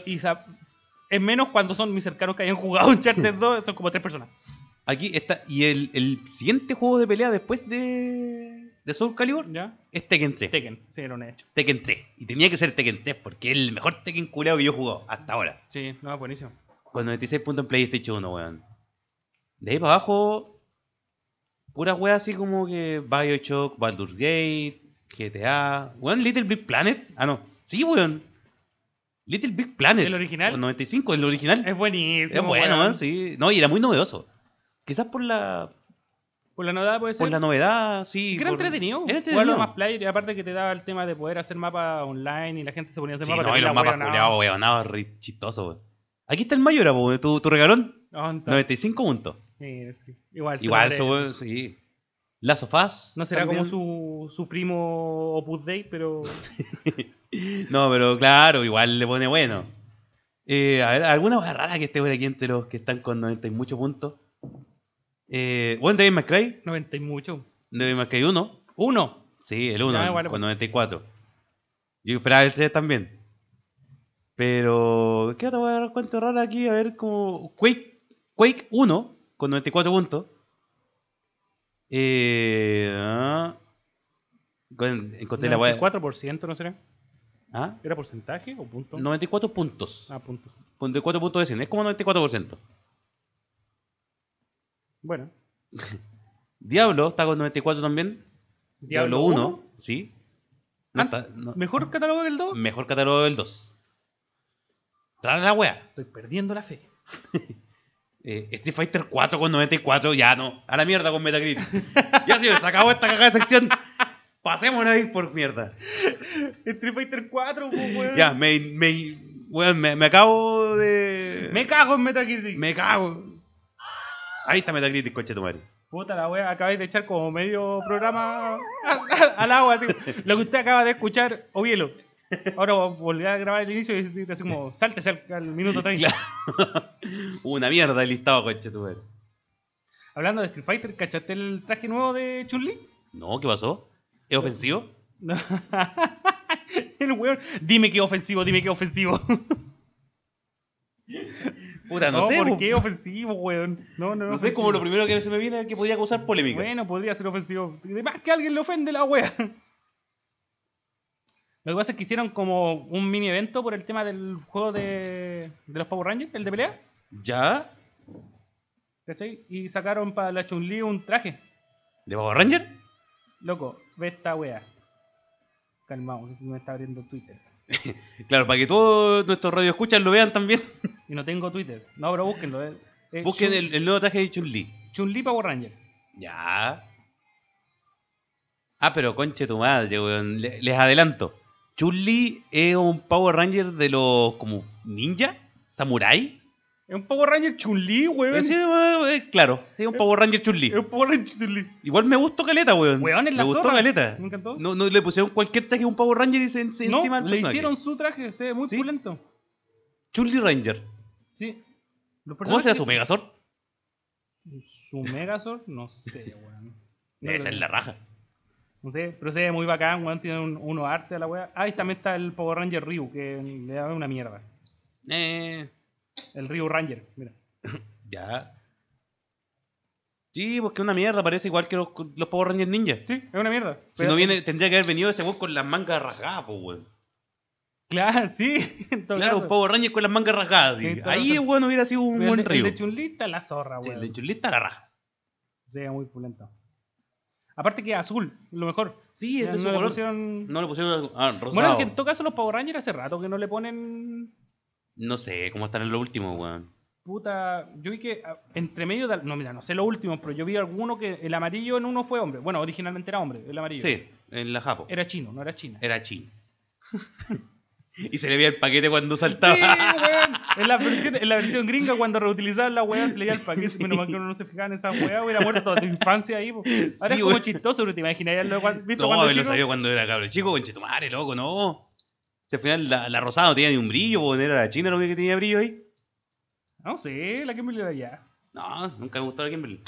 Es menos cuando son mis cercanos que hayan jugado Uncharted 2. Son como 3 personas. Aquí está. Y el siguiente juego de pelea después de Soul Calibur ¿Ya? es Tekken 3. Tekken. Sí, lo han hecho. Tekken 3. Y tenía que ser Tekken 3 porque es el mejor Tekken culeado que yo he jugado hasta ahora. Sí, no, buenísimo. Con 96 puntos en PlayStation 1, weón. De ahí para abajo, puras weas así como que BioShock, Baldur's Gate, GTA. Weón, Little Big Planet. Ah, no. Sí, weón. Little Big Planet. ¿El original? Con 95, el original. Es buenísimo. Es bueno, weón. weón, sí. No, y era muy novedoso. Quizás por la Por la novedad puede ser. novedad, sí. Que era por- entretenido. Era Jugarlo entretenido. más player. Y aparte que te daba el tema de poder hacer mapas online y la gente se ponía a hacer Sí, mapas. no, y terrible los mapas ahueonados. culeados, weonados, re chistoso, weón. Aquí está el Mayora, weón. Tu regalón, ¿Dónde 95 puntos. está? Sí. Igual. Igual, se lo merece. eso, sí. Last of Us. No será también. como su primo Opus Dei, pero. No, pero claro, igual le pone bueno. A ver, alguna cosa rara que esté por aquí entre los que están con 90 y muchos puntos. Bueno, Devil May Cry. 90 y mucho. Devil May Cry 1. Uno. Sí, el 1, Ya, vale, con pues. 94. Yo esperaba el 3 también. Pero, ¿qué te voy a dar cuenta raro aquí? A ver, como Quake 1, con 94 puntos. Ah, encontré la weá. 94%, ¿no será? ¿Ah? ¿Era porcentaje o punto? 94 puntos. Ah, punto. 94 puntos de 100. Es como 94%. Bueno. Diablo está con 94 también. Diablo 1, sí. No está, ¿Mejor catálogo que el 2? mejor catálogo del 2. Trae la wea. Estoy perdiendo la fe. Street Fighter 4 con 94, ya no. A la mierda con Metacritic. Ya se acabó esta cagada de sección. Pasémonos ahí por mierda. Street Fighter 4, weón. Ya, weón, me acabo de. Me cago en Metacritic. Me cago. Ahí está Metacritic, coche tu madre. Puta la wea, acabáis de echar como medio programa al agua, así. Lo que usted acaba de escuchar, Ovielo. Ahora volví a grabar el inicio y decir así como, sáltese al minuto 30. Una mierda el listado, coche tu madre. Hablando de Street Fighter, ¿cachaste el traje nuevo de Chun-Li? No, ¿qué pasó? ¿Es ofensivo? No. El weón, dime qué ofensivo, dime qué ofensivo. Puta, no sé. ¿Por qué ofensivo, weón? No sé, como lo primero que se me viene es que podría causar polémica. Bueno, podría ser ofensivo. Además que a alguien le ofende la wea. Lo que pasa es que hicieron como un mini evento por el tema del juego de los Power Rangers, el de pelea. ¿Ya? ¿Cachai? Y sacaron para la Chun-Li un traje. ¿De Power Ranger? Loco, ve esta wea. Calmado, que se me está abriendo Twitter. Claro, para que todos nuestros radioescuchas lo vean también. Y no tengo Twitter. No, pero búsquenlo. Busquen el nuevo traje de Chun-Li. Chun-Li Power Ranger. Ya. Ah, pero conche tu madre, weón. Les adelanto. Chun-Li es un Power Ranger de los como ninja, samurai. Es un Power Ranger Chun-Li, weón. Sí, claro, es un Power Ranger Chun-Li. Es un Power Ranger Chun-Li. Igual me gustó caleta, weón. Weón, es la me gustó zorra. caleta. Me encantó. No le pusieron cualquier traje a un Power Ranger y No, encima del le personaje. hicieron su traje, se ve muy ¿Sí? pulento. Chun-Li Ranger. Sí. ¿Cómo será su Megazord? Su Megazord, no sé, weón. Debe ser la raja. No sé, pero se ve muy bacán, weón. Tiene unos arte a la weá. Ah, y también está el Power Ranger Ryu, que le da una mierda. El Ryu Ranger, mira. Ya. Sí, porque es una mierda, parece igual que los Power Rangers Ninja. Sí, es una mierda. Si no viene, tendría que haber venido ese weón con las mangas rasgadas, pues weón. Claro, sí. En todo Claro, caso. un Power Ranger con las mangas rasgadas. Sí, Sí. todo Ahí, eso. weón, hubiera sido un Mira, buen el río. de Chun-Li está la zorra, Sí, weón. el de Chun-Li está la raja. Se ve muy pulento. Aparte que azul, lo mejor. Sí, es de su no le color. pusieron... No le pusieron rosado. Bueno, es que en todo caso los Power Rangers hace rato que no le ponen... No sé cómo están en lo último, weón. Puta, yo vi que entre medio de... No, mira, no sé lo último, pero yo vi alguno que el amarillo en uno fue hombre. Bueno, originalmente era hombre, el amarillo. Sí, en la Japo. Era chino, no era china. Era chino. Y se le veía el paquete cuando saltaba. Sí, weón. En la versión gringa, cuando reutilizaban la weá, se leía el paquete. Menos mal que uno no se fijaba en esa weá, hubiera muerto toda tu infancia ahí. Po. Ahora Sí, es como weón. chistoso, pero te imaginarías lo visto No, cuando haberlo chico. sabido cuando era cabro chico, conchetumare, loco, no. Si al final la rosada no tenía ni un brillo, weón, era la china la única que tenía brillo ahí. No sé, la Kimberly era ya. No, nunca me gustó la Kimberly.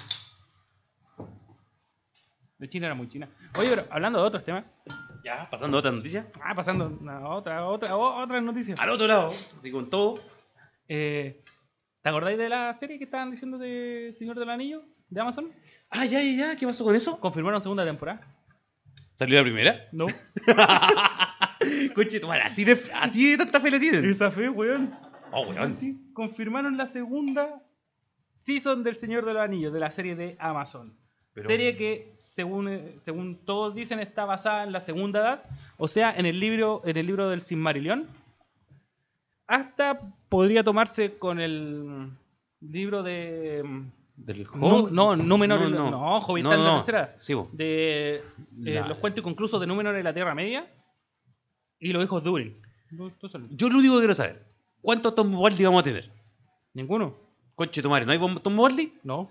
De China era muy china. Oye, pero hablando de otros temas. Ya, pasando a otra noticia. Pasando a otras noticias. Al otro lado, así con todo. ¿Te acordáis de la serie que estaban diciendo de Señor del Anillo? ¿De Amazon? Ah, ya, ¿qué pasó con eso? ¿Confirmaron segunda temporada? ¿Salió la primera? No. Conchetumare, así de tanta fe le tienen. Esa fe, weón. Oh, weón. Sí, confirmaron la segunda season del Señor de los Anillos, de la serie de Amazon. Pero- Serie que, según todos dicen, está basada en la segunda edad, o sea, en el libro del Silmarillion. Hasta podría tomarse con el libro de... ¿Del No, Númenor, no. no, Hobbit No, está en la no. tercera. Sí, po. De La- los cuentos inconclusos de Númenor en la Tierra Media y los hijos de Durin. Yo lo único que quiero saber, ¿cuántos Tom Bombadil vamos a tener? ¿Ninguno? Conchetumare, ¿no hay Tom Bombadil? No.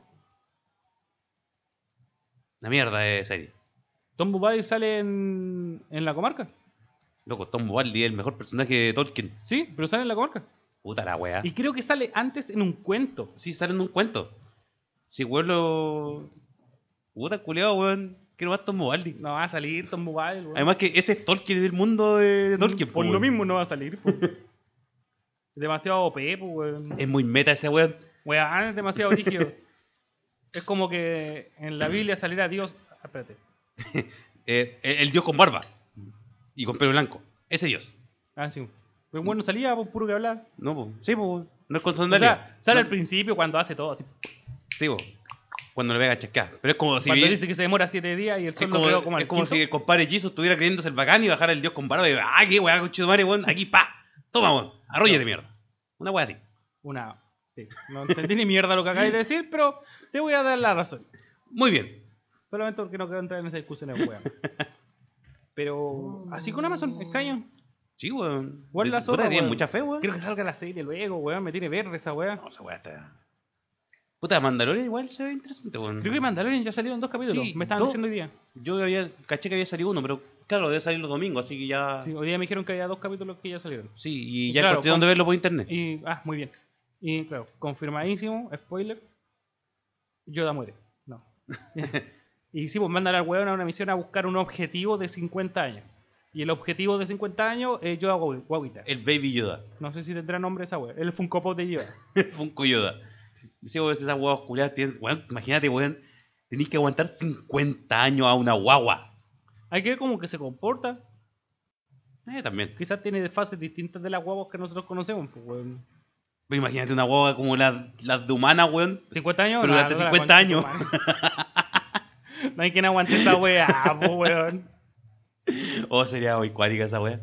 La mierda de serie. Tom Bombadil sale en la comarca. Loco, Tom Bombadil es el mejor personaje de Tolkien. Sí, pero sale en la comarca. Puta la weá. Y creo que sale antes en un cuento. Sí, sale en un cuento. Sí, weón, lo... Puta culiao, weón. Quiero más Tom Bobaldi. No va a salir Tom Mobile, weón. Además que ese es Tolkien del mundo de Tolkien. Por po, lo weón. mismo no va a salir, po. Es demasiado OP, pues, weón. Es muy meta ese weón. Weón, es demasiado rígido. Es como que en la Biblia saliera Dios. Espérate. El dios con barba. Y con pelo blanco. Ese dios. Ah, sí. Pero bueno, salía, pues, puro que hablar. No, po. Sí, po. No es con O sandalia. sea, sale No- al principio cuando hace todo, así. Sí, po. Cuando le pega a chascar. Pero es como si... Cuando dice que se demora 7 días y el es sol como, lo quedó como al es como quinto. si el compadre Jesus estuviera creyéndose el bacán y bajara el dios con barba y qué weá, conchetumare, weón. Aquí, pa. Toma, weón. Arroyo de mierda. Una weá así. Una. Sí. No entendí ni mierda lo que acabáis de decir, pero te voy a dar la razón. Muy bien. Solamente porque no quiero entrar en esa discusión, weón. Pero así con Amazon, extraño. Sí, weón. Igual la zorra, Tiene weón. mucha fe, weón. Quiero que salga la serie luego, weón. Me tiene verde esa weá. No, esa weá está... Puta, Mandalorian igual se ve interesante, weón. Creo que Mandalorian ya salieron 2 capítulos. Sí, me estaban 2. diciendo hoy día. Yo caché que había salido uno, pero claro, debe salir los domingos, así que ya... Sí, hoy día me dijeron que había 2 capítulos que ya salieron. Sí, y Y ya claro, encontré dónde verlo por internet. Y, muy bien. Y claro, confirmadísimo, spoiler. Yoda muere. No. Y sí, pues mandan al weón a una misión a buscar un objetivo de 50 años. Y el objetivo de 50 años es Yoda Guaguita. El Baby Yoda. No sé si tendrá nombre esa weón. El Funko Pop de Yoda. Funko Yoda. Sí, weón, esas guaguas culiadas tienen... Weón, imagínate, weón, tenéis que aguantar 50 años a una guagua. Hay que ver cómo que se comporta. También. Quizás tiene fases distintas de las guaguas que nosotros conocemos. Pues, weón. Pero imagínate una guagua como las de humanas, weón. 50 años. Pero durante no la 50 aguanto, años. man. No hay quien aguante esa weá, pues, weón. Oh, sería muy cuática esa weá.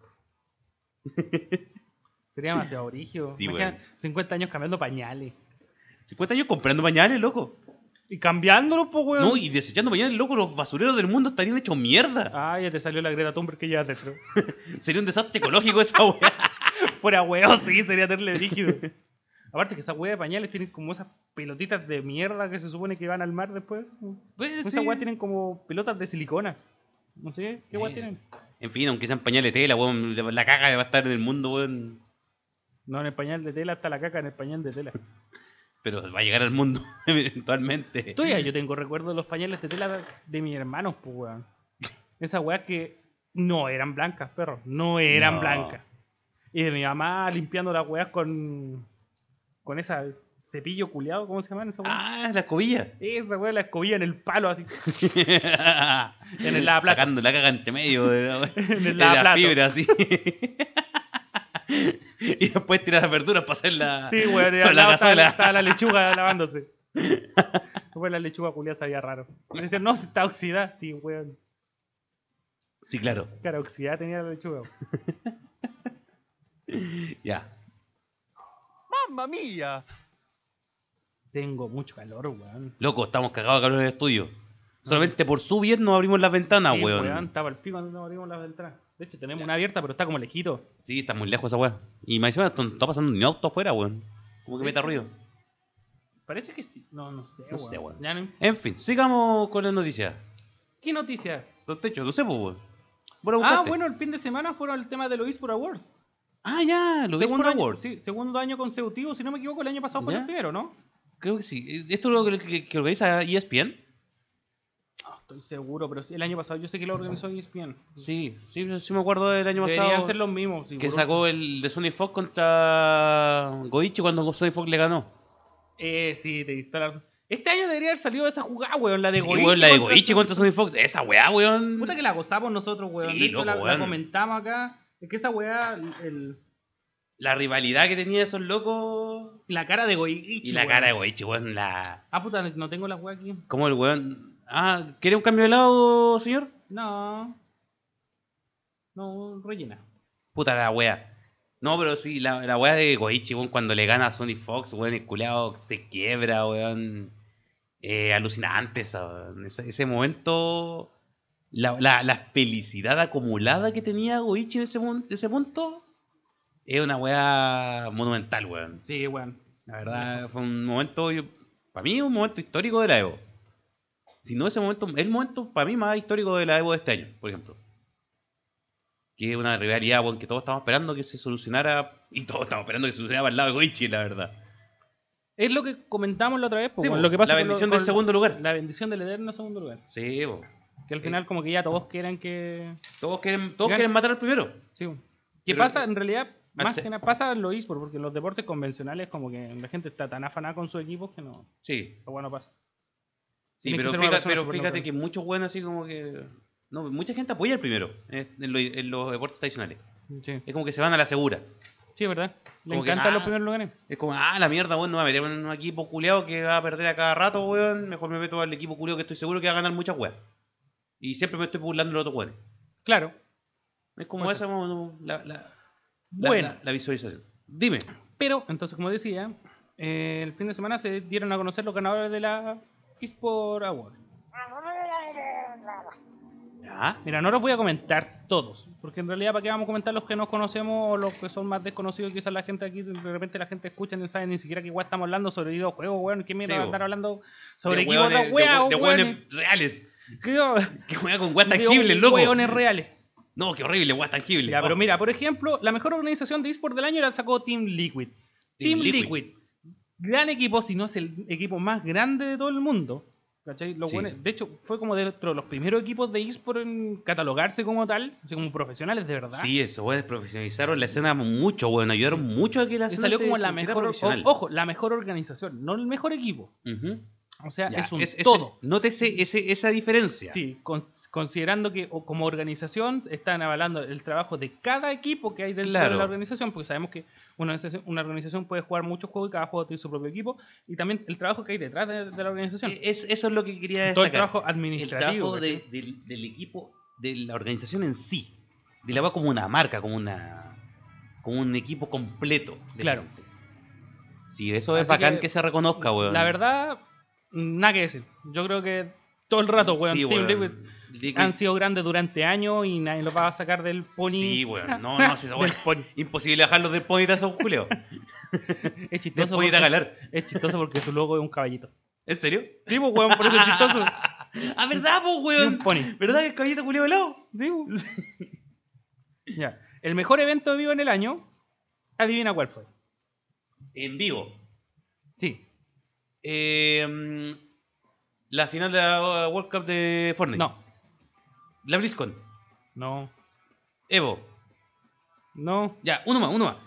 Sería demasiado brígido. Sí, Imagina, weón. 50 años cambiando pañales. 50 años comprando pañales, loco. Y cambiándolos, pues, weón. No, y desechando pañales, loco, los basureros del mundo estarían hechos mierda. Ah, ya te salió la Greta Thunberg que llevas dentro. Sería un desastre ecológico esa weá. Fuera weón, sí, sería terrible brígido. Aparte que esas weas de pañales tienen como esas pelotitas de mierda que se supone que van al mar después. Pues, Esas sí. weas tienen como pelotas de silicona. No sé, ¿qué weas tienen? En fin, aunque sean pañales de tela, weón, la caga va a estar en el mundo, weón. No, en el pañal de tela está la caca en el pañal de tela. Pero va a llegar al mundo eventualmente. Todavía yo tengo recuerdos de los pañales de tela de mis hermanos, pues weón. Esas weas que no eran blancas, perro. No eran No. blancas. Y de mi mamá limpiando las weas con esa cepillo culiado, ¿cómo se llaman esas weas? Ah, la escobilla. Esa wea la escobilla en el palo así. En el lavaplato. Sacando la caga entre medio de la, En de el la lavaplato. fibra, así. Y después tirar las verduras para hacer la, Sí, weón, y con al la lado cazuela. estaba la lechuga lavándose. Después la lechuga culiada sabía raro. Me decían, no, está oxidada. Sí, weón. Sí, claro. Cara, oxidada tenía la lechuga. Ya. ¡Mamma mía! Tengo mucho calor, weón. Loco, estamos cagados de calor en el estudio. Solamente por su bien nos abrimos las ventanas, Sí, weón. estaba el pico cuando nos abrimos las ventanas. De hecho, tenemos una abierta, pero está como lejito. Sí, está muy lejos esa weá. Y me encima no está pasando ni un auto afuera, weón. Como que Sí. meta ruido. Parece que sí. No sé, No weón. sé, weón. Ya no- En fin, sigamos con las noticias. ¿Qué noticia? Los techos, no sé, pues, weón. Bueno, Ah, buscaste. bueno, el fin de semana fueron el tema de los eSport Awards. Ah, ya, lo vi por año, Awards. sí, segundo año consecutivo, si no me equivoco, el año pasado fue ¿Ya? el primero, ¿no? Creo que sí. ¿Esto es lo que organiza ESPN? No estoy seguro, pero sí, el año pasado yo sé que lo organizó ESPN. Sí, sí me acuerdo del año Deberían pasado. ser los mismos. Que seguro. sacó el de Sony Fox contra Goichi cuando Sony Fox le ganó. Sí, te diste la razón. Este año debería haber salido esa jugada, weón, la de Sí, Goichi. weón, la de contra Goichi contra Sony Fox. Esa weá, weón. Puta que la gozamos nosotros, weón. Sí, de hecho, loco, la weón. comentamos acá. Es que esa weá, La rivalidad que tenía esos locos. la cara de Goichi. Y la weón. cara de Goichi, weón. Ah, puta, no tengo la weá aquí. ¿Cómo el weón? Ah, ¿quiere un cambio de lado, señor? No. No, rellena. Puta la wea. No, pero sí, la wea de Goichi, weón, cuando le gana a Sony Fox, weón, el culeado se quiebra, weón. Alucinante ese momento. La felicidad acumulada que tenía Goichi en ese punto es una wea monumental, weón. Sí, weón. La verdad, fue un momento, para mí, un momento histórico de la Evo. Si no ese momento, el momento para mí más histórico de la Evo de este año, por ejemplo. Que es una rivalidad, weón, que todos estamos esperando que se solucionara. Y todos estamos esperando que se solucionara para el lado de Goichi, la verdad. Es lo que comentamos la otra vez, po, Sí, weón, po, lo que pasa la con bendición con del segundo lugar. La bendición del eterno segundo lugar. Sí, po. Que al final como que ya todos quieren que... Todos Gana. quieren matar al primero. Sí. ¿Qué Pero- pasa? En realidad, al más ser- que nada pasa en los esports, porque en los deportes convencionales como que la gente está tan afanada con sus equipos que no... Sí, Esa hueá no pasa. sí, Tienes que pero ser una fíjate, persona pero súper fíjate neutral. que muchos buenos así como que... No, mucha gente apoya al primero en los deportes tradicionales. Sí, Es como que se van a la segura. sí, es verdad. Le Como que, encantan los ah, primeros lugares. Es como, la mierda, weón, no va a meter en un equipo culeado que va a perder a cada rato, weón. Mejor me meto al equipo culeado que estoy seguro que va a ganar muchas weas. Y siempre me estoy burlando de los otros weones. Claro. Es como Puede esa Bueno. la visualización. Dime. Pero, entonces, como decía, el fin de semana se dieron a conocer los ganadores de la eSport Award. ¿Ya? Mira, no los voy a comentar todos, porque en realidad para qué vamos a comentar los que nos conocemos o los que son más desconocidos. Quizás la gente aquí, de repente la gente escucha y no sabe ni siquiera que igual estamos hablando sobre videojuegos, weón. ¿Qué mierda Sí, va a bo. estar hablando sobre De equipos de weones- wea o de weones? weones reales. ¿Qué- Que juega con weas de tangibles, loco. weones reales. No, qué horrible, weas tangibles. Ya, pero Oh. mira, por ejemplo, la mejor organización de eSport del año la sacó Team Liquid. Team Liquid. Gran equipo, si no es el equipo más grande de todo el mundo. ¿Cachai? Los Sí. buenos- de hecho, fue como dentro de los primeros equipos de eSport en catalogarse como tal, así como profesionales de verdad. Sí, eso, weones profesionalizaron la escena mucho, weón. Ayudaron mucho a que la Y escena salió como se la sintiera mejor, profesional. ojo, la mejor organización, no el mejor equipo. Ujú. O sea, Ya, es un ese- todo. nótese esa diferencia. Sí, considerando que como organización están avalando el trabajo de cada equipo que hay dentro Claro. de la organización, porque sabemos que una organización puede jugar muchos juegos y cada juego tiene su propio equipo, y también el trabajo que hay detrás de la organización. Eso es lo que quería Todo el destacar. trabajo El administrativo. trabajo ¿cachai? del equipo, de la organización en sí. De la va como una marca, como un equipo completo. de Claro. gente. Sí, eso es Así bacán que, que se reconozca, weón. La verdad, nada que decir. Yo creo que todo el rato, weón, Sí, Team weón. Liquid Liquid- han sido grandes durante años y nadie los va a sacar del pony. Sí, weón. No, si esa weón- del pony. Imposible bajarlos del ponita a esos culeos. Es Del chistoso, ponita a porque galar. es chistoso porque su logo es un caballito. ¿En serio? Sí, pues, weón, por eso es chistoso. Ah, ¿verdad, po, Y weón? un pony. ¿Verdad que el caballito culeo helado? Sí, pues. Ya. El mejor evento de vivo en el año, adivina cuál fue. En vivo. Sí, La final de la World Cup de Fortnite. no, La BlizzCon. no, Evo. no, Ya, uno más.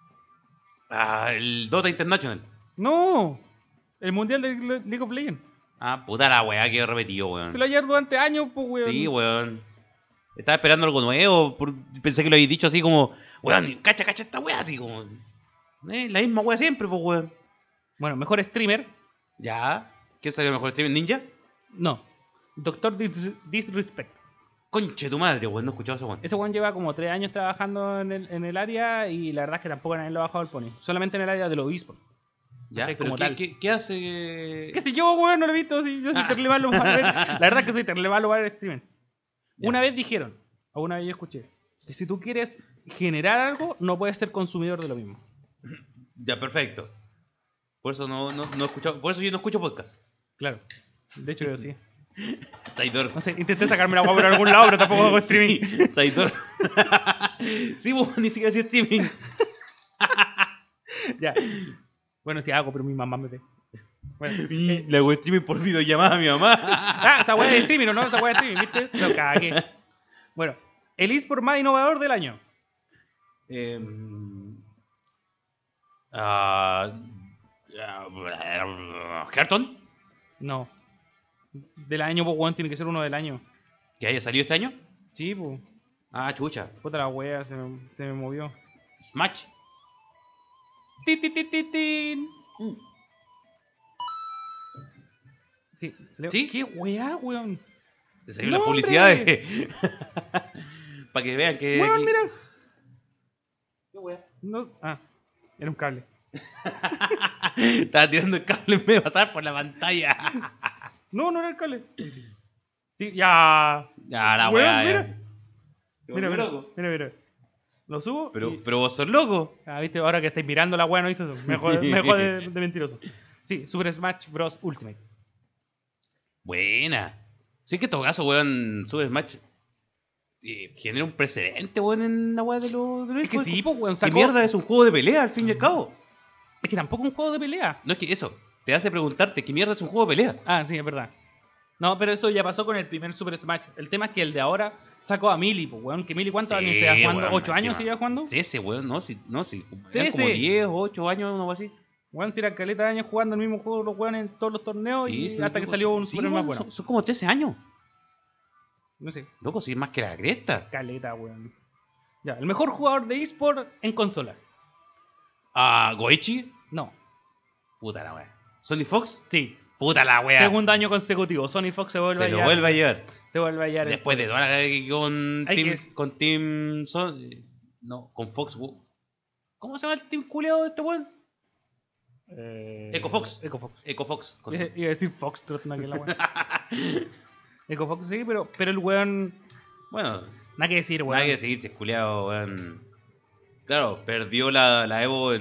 El Dota International. no. El mundial de League of Legends. Ah, puta la weá, que repetido, weón. Se lo ayer durante años, pues, weón. Sí, weón. Estaba esperando algo nuevo. Pensé que lo habéis dicho así como, weón, cacha esta weá, así como. La misma weá siempre, pues, weón. Bueno, mejor streamer, Ya. ¿Quién salió mejor streamer? ¿Ninja? no. Doctor Disrespect. Conche tu madre, weón. No he escuchado eso, weón. Ese weón lleva como 3 años trabajando en el área y la verdad es que tampoco nadie lo ha bajado el pony. Solamente en el área de los esports. Ya, ¿cachai? pero Como tal. ¿qué hace? ¿Qué sé yo, weón? No lo he visto. Si yo soy terrible malo para ver. La verdad es que soy terrible malo para ver streaming. Ya. Una vez dijeron, o una vez yo escuché, que si tú quieres generar algo, no puedes ser consumidor de lo mismo. Ya, perfecto. Por eso no he escuchado. Por eso yo no escucho podcast. Claro. De hecho, yo sí. Traidor. No sé, intenté sacarme la guapa por algún lado, pero tampoco hago streaming. Traidor. Sí, vos ni siquiera hacía streaming. Ya. Bueno, sí hago, pero mi mamá me ve. Bueno, Le hago streaming por videollamada a mi mamá. esa weá de streaming, ¿o no? Esa weá de streaming, ¿viste? Lo cagué. Bueno, el eSport más innovador del año. ¿Carton? No. Del año, pues, weón, tiene que ser uno del año. ¿Que haya salido este año? Sí, pues. Ah, chucha. Puta la wea, se me movió. Smash. ¡Ti, ti, ti, ti, tin! Sí, salió. ¿Sí? ¿Qué wea, weón? Te salió ¡No, las publicidades. Para que vean que. Weón, mira. ¿Qué wea? No, era un cable. Estaba tirando el cable en vez de pasar por la pantalla. No, no era el cable. Sí, ya. Ya, la Weón, wea. mira. ya. Se Mira, volvió mira, loco. mira. Lo subo. Pero, y- pero vos sos loco. viste, ahora que estáis mirando la wea no hizo eso. Mejor de mentiroso. Sí, Super Smash Bros. Ultimate. Buena. Sí que en todo caso, weón, Super Smash genera un precedente, weón, en la weá de los Es que esports. sí, pues, weón, ¿Qué sacó... mierda es un juego de pelea al fin y al cabo? Es que tampoco es un juego de pelea. No es que eso, te hace preguntarte qué mierda es un juego de pelea. Ah, sí, es verdad. No, pero eso ya pasó con el primer Super Smash. El tema es que el de ahora sacó a Melee, pues, weón. Que Melee, ¿cuántos años se lleva jugando? weón, ¿8 años encima. se lleva jugando? 13, weón, no, eran 13. como 10, 8 años, algo así. Weón, si eran caleta de años jugando el mismo juego los weón en todos los torneos Sí, y son hasta que como- salió un sí, Super weón, más bueno. son como 13 años. No sé, Loco, sí, es más que la cresta. caleta, weón. Ya, el mejor jugador de eSport en consola. Goichi, No, puta la wea. Sony Fox, sí. puta la wea. Segundo año consecutivo. Sony Fox se vuelve a Se lo llevar. vuelve a llevar. Se vuelve a llevar. Después de toda la cagada que con Hay Team, que- con Team no, con Fox. ¿Cómo se llama el team culeado de este weón? Echo Fox. Echo Fox. Echo Fox. Iba a decir Foxtrot, no que la weón. Echo Fox, sí, pero el weón. Bueno, Nada que decir, weón. nada que seguir, si es culeado, weón. Claro, perdió la Evo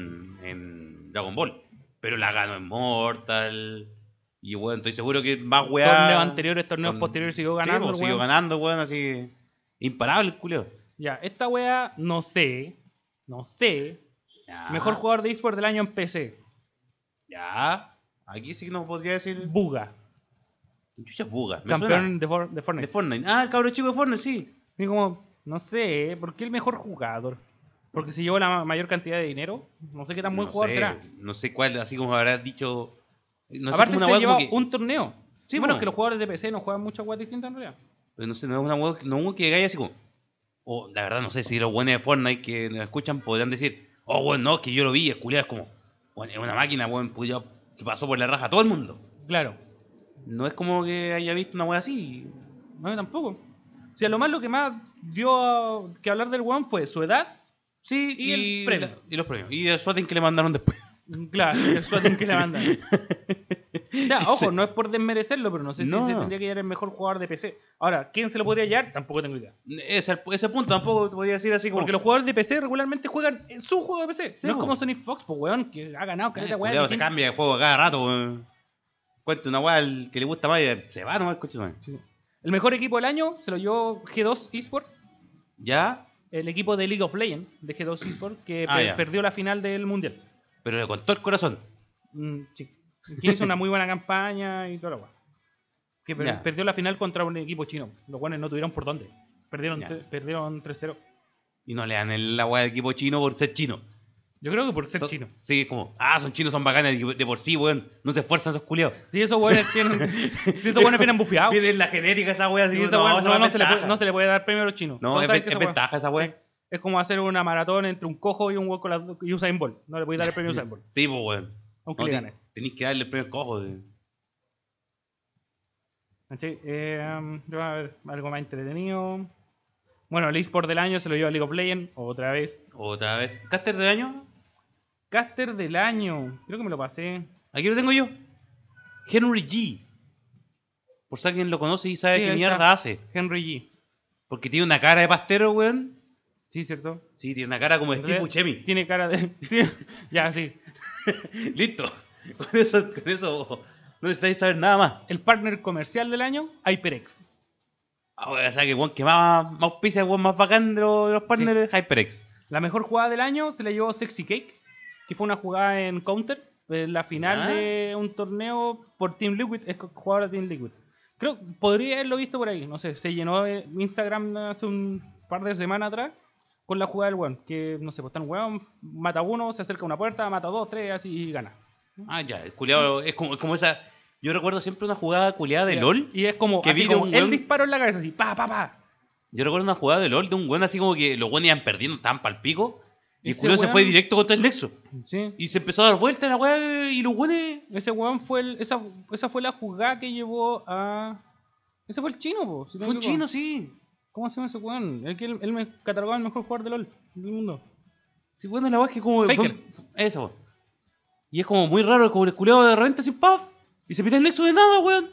en Dragon Ball. Pero la ganó en Mortal. Y weón, estoy seguro que más weá. Torneos anteriores, torneos posteriores siguió ganando. Sí, el pues, siguió weón. ganando, weón, así. Imparable el culeado. Ya, esta weá, no sé. Ya. Mejor jugador de eSport del año en PC. Ya. Aquí sí que no podría decir. Buga. Chucha es Buga. Me suena. Campeón de De Fortnite. Fortnite. Ah, el cabro chico de Fortnite, sí. Y como, no sé, ¿por qué el mejor jugador? Porque si llevó la mayor cantidad de dinero, no sé qué tan buen No jugador sé, será. No sé cuál, así como habrás dicho. No Aparte sé, como se una lleva weá como que. un torneo. Sí, bueno, pues. es que los jugadores de PC no juegan muchas weas distintas en realidad. Pero no sé, no es una weá, no uno que caiga así como. O la verdad, no sé si los buenos de Fortnite que nos escuchan podrían decir, oh, bueno, no, que yo lo vi, el culiado es como. Bueno, es una máquina, weón, pues ya se pasó por la raja a todo el mundo. Claro. No es como que haya visto una weá así. No, yo tampoco. O sea, lo que más dio que hablar del weón fue su edad. Sí, Y el premio. y los premios. Y el swatting que le mandaron después. Claro, el swatting que le mandan. O sea, ojo, no es por desmerecerlo, pero no sé si No. se tendría que llevar el mejor jugador de PC. Ahora, ¿quién se lo podría llevar? Tampoco tengo idea. Ese punto tampoco podría decir así como. Porque los jugadores de PC regularmente juegan en su juego de PC. Sí, no es po. como Sony Fox, pues weón, que ha ganado caleta weá. Cuidado, que se tiene- cambia de juego cada rato, weón. Cuenta una weá al que le gusta más y se va nomás el coche, weón. El mejor equipo del año se lo llevó G2 Esport, Ya, el equipo de League of Legends de G2 Esport, que Ya. perdió la final del mundial. pero le contó el corazón. Sí. Que hizo una muy buena campaña y toda la weá. Que Ya. perdió la final contra un equipo chino. Los buenos no tuvieron por dónde. Perdieron, Ya. perdieron 3-0. Y no le dan la weá al equipo chino por ser chino. Yo creo que por ser Son- chino. Sí, como, son chinos, son bacanes de por sí, weón. No se esfuerzan esos culiados. Si esos buenos tienen, si esos buenos vienen bufeados. Piden la genética esa weá, así Si como, esa weá esa weá no es se le puede, ventaja. no se le puede dar premio a los chinos. No, Todos es, saben que es esa weá- ventaja esa weá. Sí. Es como hacer una maratón entre un cojo y un hueco y Usain Bolt. No le podéis dar el premio a Usain Bolt. Sí, pues weón. Aunque No, le gane. tenéis que darle el primer cojo. ¿Cachai? Yo a ver, algo más entretenido. Bueno, el eSport del año se lo lleva League of Legends, otra vez. Otra vez. ¿Caster de año? Caster del año, creo que me lo pasé. Aquí lo tengo yo. Henry G. Por si alguien lo conoce y sabe Sí, qué ahí mierda está. hace. Henry G. Porque tiene una cara de pastero, weón. Sí, ¿cierto? Sí, tiene una cara como de En Steve realidad, Buscemi. Tiene cara de... Sí, ya, sí. Listo. Con eso no necesitáis saber nada más. El partner comercial del año, HyperX. O sea que weón que más auspicia, weón más bacán de los partners, HyperX. La mejor jugada del año se la llevó Sexy Cake, que fue una jugada en Counter, en la final Ah. de un torneo por Team Liquid, es jugador de Team Liquid. Creo, podría haberlo visto por ahí, no sé, se llenó Instagram hace un par de semanas atrás con la jugada del weón, que no sé, pues está un weón, mata a uno, se acerca a una puerta, mata a dos, tres, así y gana. Ya, el culiado es como esa. Yo recuerdo siempre una jugada culiada de Ya. LOL. Y es como, que así vi de como un el weón- disparo en la cabeza, así, pa, pa, pa. Yo recuerdo una jugada de LOL de un weón así como que los weones iban perdiendo, estaban pa'l pico. Y el Ese culiado se weón- fue directo contra el Nexo. Sí. Y se empezó a dar vueltas la weá y los weones. Ese weón fue esa fue la jugada que llevó a... Ese fue el chino, po. si no Fue me un equivoco. chino, sí. ¿Cómo se llama ese weón? Él me catalogaba el mejor jugador de LoL del mundo. Sí, bueno, la weá es que como. Faker. Eso, weón. Y es como muy raro, como el culiado de repente así, ¡paf! Y se pita el Nexo de nada, weón.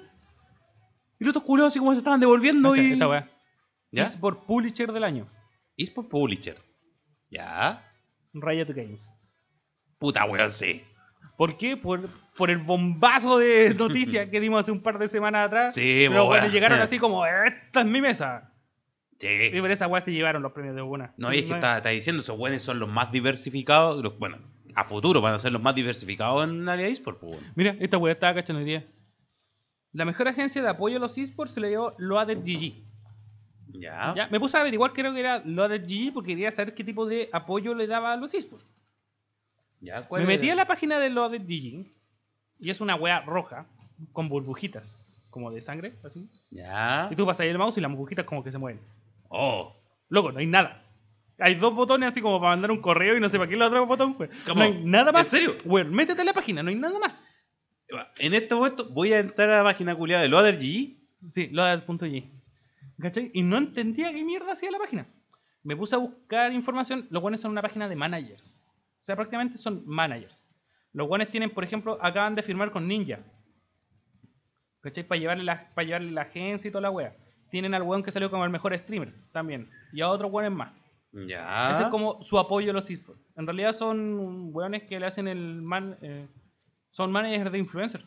Y los otros culiados así como se estaban devolviendo Cacha, y. esta weá. ¿Ya? Es por Publisher del año. eSport Publisher. Ya. Riot Games. Puta weón, sí. ¿Por qué? Por el bombazo de noticias que dimos hace un par de semanas atrás. Sí, Pero po, bueno, weón. llegaron así como, esta es mi mesa. Sí. Y por esa weá se llevaron los premios de una. No, Sí, y es que está diciendo, esos weones son los más diversificados. Bueno, a futuro van a ser los más diversificados en área eSport, pues, weón. Mira, esta weá estaba cachando hoy día. La mejor agencia de apoyo a los esports se le dio Loaded GG. Ya. Ya, me puse a averiguar, creo que era Loaded GG porque quería saber qué tipo de apoyo le daba a los esports. Ya, Me metí a la página de Loaded GG y es una wea roja con burbujitas, como de sangre, así. Ya. Y tú pasas ahí el mouse y las burbujitas como que se mueven. Oh. Loco, no hay nada. Hay 2 botones así como para mandar un correo y no sé para qué el otro botón. Pues. ¿Cómo? No hay nada más. ¿En serio? Bueno, métete a la página, no hay nada más. En este momento voy a entrar a la página culiada de Loader GG. Sí, loaded.g. ¿Cachai? Y no entendía qué mierda hacía la página. Me puse a buscar información. Los guanes son una página de managers. O sea, prácticamente son managers. Los guanes tienen, por ejemplo, acaban de firmar con Ninja. ¿Cachai? Para llevarle la agencia y toda la wea. Tienen al weón que salió como el mejor streamer también. Y a otros weones más. Ya. Ese es como su apoyo a los esports. En realidad son weones que le hacen son managers de influencers.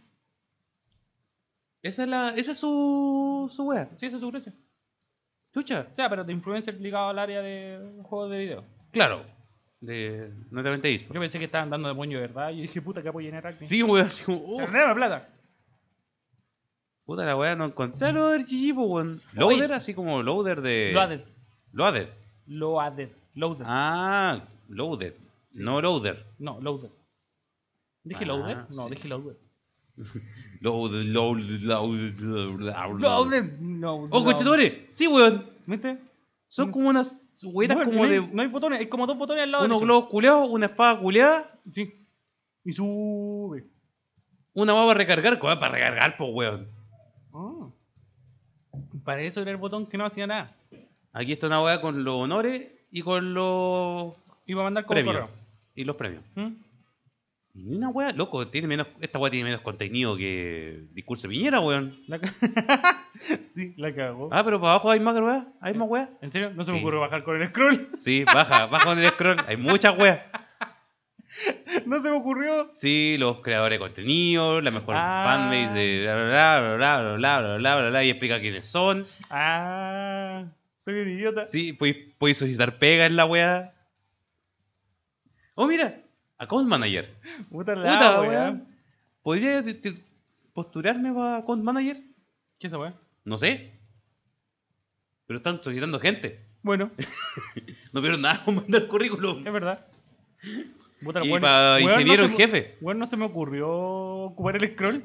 Esa es su wea. Sí, esa es su gracia. Chucha. O sea, pero de influencers ligados al área de juegos de video. Claro. De netamente eSport. Yo pensé que estaban dando de moño de verdad. Y dije, puta, que apoyen a Aracne. Sí, weón. Así como, ¡Carnera, plata! puta la weá, no encontré a Loader GG, po, weón. Loader, así como Loader de. Loaded. Loader. Loaded. Loaded. Ah, Loader. Sí. No Loader. No, Loaded. ¿Dije Ah, Loaded? No, sí. dije Loaded. Loader. Loaded. No. ¡Oh, conchetumare! Sí, weón. ¿Viste? Son como unas weas Bueno, como no hay, de. no hay botones, hay como 2 botones al lado Unos derecho. globos culeados, una espada culeada, Sí. Y sube. una baba para recargar. ¿Cómo para recargar, po, weón? Ah. Para eso era el botón que no hacía nada. Aquí está una wea con los honores y con los Iba a mandar como premios. correo. Y los premios. ¿Mm? Y una wea, loco, esta wea tiene menos contenido que Discurso de Piñera, weón. Sí, la cagó. Ah, pero para abajo hay más weas, hay más weas. ¿En serio? No se me Sí. ocurrió bajar con el scroll. Sí, baja con el scroll, hay muchas weas. No se me ocurrió. Sí, los creadores de contenido, la mejor Ah. fanbase de bla bla bla bla bla bla bla bla bla bla y explica quiénes son. Ah, soy un idiota. Sí, puedes solicitar pega en la wea. Oh, mira, Account Manager. Puta la Puta, wea. weón. ¿Podría postularme para Account Manager? ¿Qué es esa wea? No sé. Pero están solicitando gente. Bueno, No pierdo nada con mandar currículum. es verdad. Puta, Y weón, para weón, ingeniero en no se me- jefe. Weón, no se me ocurrió ocupar el scroll.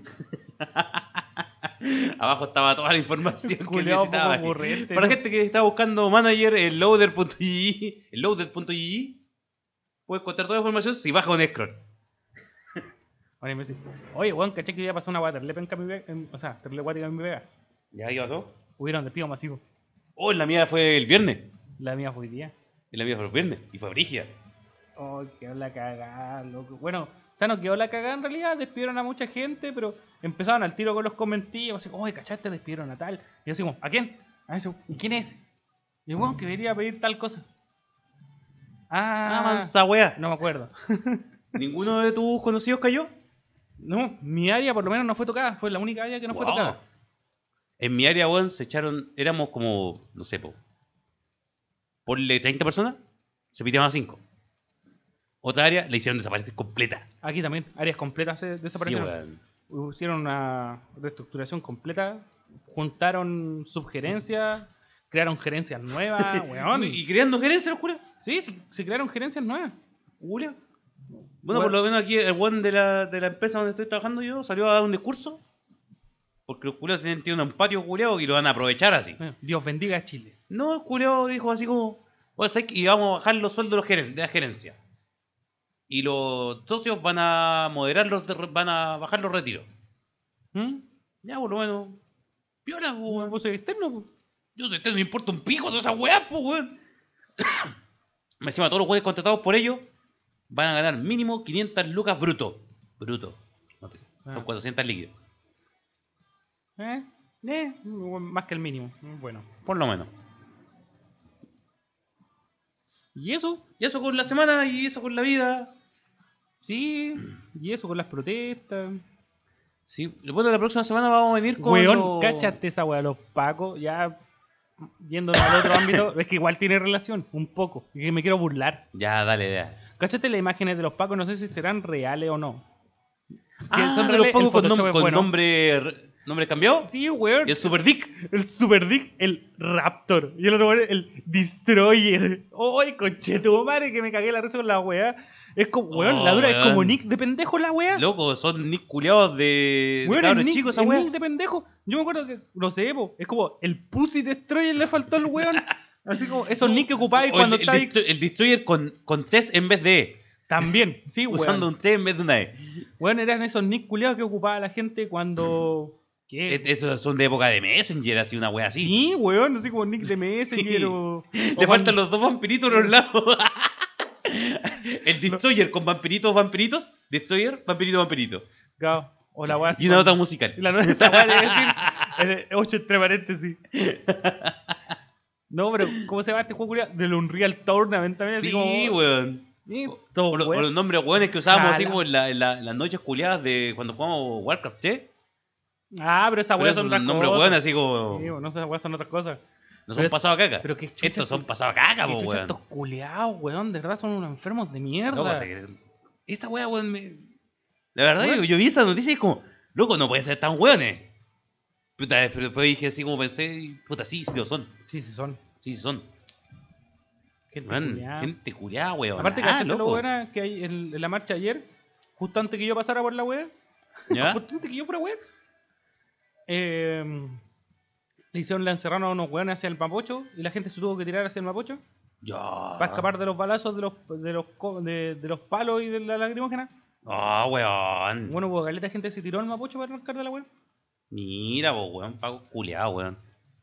Abajo estaba toda la información que Culeado poco necesitaba. ocurrente, Para ¿no? gente que está buscando manager en loader.gg, en loader.gg, puedes encontrar toda la información si baja un scroll. Ahora imbécil. Oye, weón, caché que iba a pasar una wea terrible penca en mi vega. O sea, terrible guática en mi vega. ¿Ya qué pasó? Hubieron despido masivo. Oh, la mía fue el viernes. La mía fue hoy día. Y la mía fue el viernes. Y fue brígida. Oh, quedó la cagada, loco. Bueno, o sea, no quedó la cagada en realidad, despidieron a mucha gente, pero empezaron al tiro con los comentarios, así como, oye, ¿cachaste? Despidieron a tal. Y yo así como, ¿a quién? A eso, ¿y quién es? Y yo, bueno, que debería pedir tal cosa. Ah, Ah, mansa wea. no me acuerdo. ¿Ninguno de tus conocidos cayó? No, mi área por lo menos no fue tocada, fue la única área que no fue Wow. tocada. En mi área, weón, se echaron, éramos como, no sé, ponle 30 personas, se pidieron a 5. Otra área la hicieron desaparecer completa. Aquí también, áreas completas se Sí, desaparecieron. weón. Hicieron una reestructuración completa, juntaron subgerencias, crearon gerencias nuevas, weón. Y creando gerencias, los culiados. Sí, se crearon gerencias nuevas. Bueno, Bueno. por lo menos aquí el weón de la empresa donde estoy trabajando yo salió a dar un discurso. Porque los culiados tienen un patio culiado y lo van a aprovechar así. Dios bendiga a Chile. No, el culiado dijo así como, "Oye, ¿sabes qué? Y vamos a bajar los sueldos de, de la gerencia. Y los socios van a moderar van a bajar los retiros. ¿Mm? Ya, por lo menos. Piola, po, weón. ¿Vos sois externo? Po? Yo sé, no me importa un pico de esas weas, pues, weón. Me encima, todos los weones contratados por ellos van a ganar mínimo 500 lucas bruto. Bruto. No te- Ah. Son 400 líquidos. Más que el mínimo. Bueno. Por lo menos. ¿Y eso? Y eso con la semana y eso con la vida. Sí. ¿Y eso con las protestas? Sí, bueno, la próxima semana vamos a venir con. Weón, los- cáchate esa weá, los pacos, ya yéndonos al otro ámbito, es que igual tiene relación, un poco, y que me quiero burlar. Ya, dale, ya. Cáchate las imágenes de los pacos, no sé si serán reales o no. Si Ah, son de reales, los pagos el Photoshop es con bueno. nombre ¿Nombre cambiado? Sí, weón. ¿Y el Super Dick? El Super Dick, el Raptor. Y el otro weón, el Destroyer. ¡Ay, conchetumare! Que me cagué la risa con la weá. Es como, weón, la dura es como weón. Nick de pendejo la weá. Loco, son Nick culiados de Weón, cabros el Nick, chicos esa el weá. Nick de pendejo. Yo me acuerdo que, no sé, po, es como el Pussy Destroyer le faltó al weón. Así como esos Nick que ocupáis O cuando el estáis. el Destroyer con Tess en vez de E. También, sí, weón. Usando un T en vez de una E. Weón, eran esos Nick culiados que ocupaba la gente cuando. ¿Qué? Estos son de época de Messenger, así una wea así. Sí, weón, así como Nick de Messenger Sí. o. Le faltan los dos vampiritos a los lados. El Destroyer con vampiritos. Destroyer, vampirito. Claro, o la weá así Y una con- nota musical. Y la nota esa weá debe decir 8 entre paréntesis. No, pero ¿cómo se llama este juego culiado? Del Unreal Tournament también, así Sí, como. weón. Todo, O weón. los nombres weones que usábamos así Jala. como en las noches culiadas de cuando jugamos Warcraft, ¿sí? Ah, pero esas Pero weas esos son otras son nombres cosas. weones así como. Sí, no, esas weas son otras cosas. No pero- son pasados a caca. pero qué chucha Estos son son- pasados a caca, Qué po, chucha weón. estos culeados, weón. De verdad son unos enfermos de mierda. Loco, o sea, esta wea, weón, La verdad, Weón. yo vi esa noticia y es como, loco, no pueden ser tan weones. Puta, pero después dije así como pensé, y, puta, sí lo son. Sí, sí son. Sí son. Gente Man, culiada. gente culiada, weón. Aparte, Ah, ¿cachaste lo loco. buena que hay en la marcha ayer? Justo antes que yo pasara por la wea. ¿Ya? Justo antes que yo fuera wea. Le hicieron la encerrona a unos weones hacia el Mapocho y la gente se tuvo que tirar hacia el Mapocho Ya. para escapar de los balazos, de los palos y de la lacrimógena. Ah, weón. Bueno, pues caleta de gente se tiró al Mapocho para arrancar de la wea. Mira, po, weón, pago culiado, weón.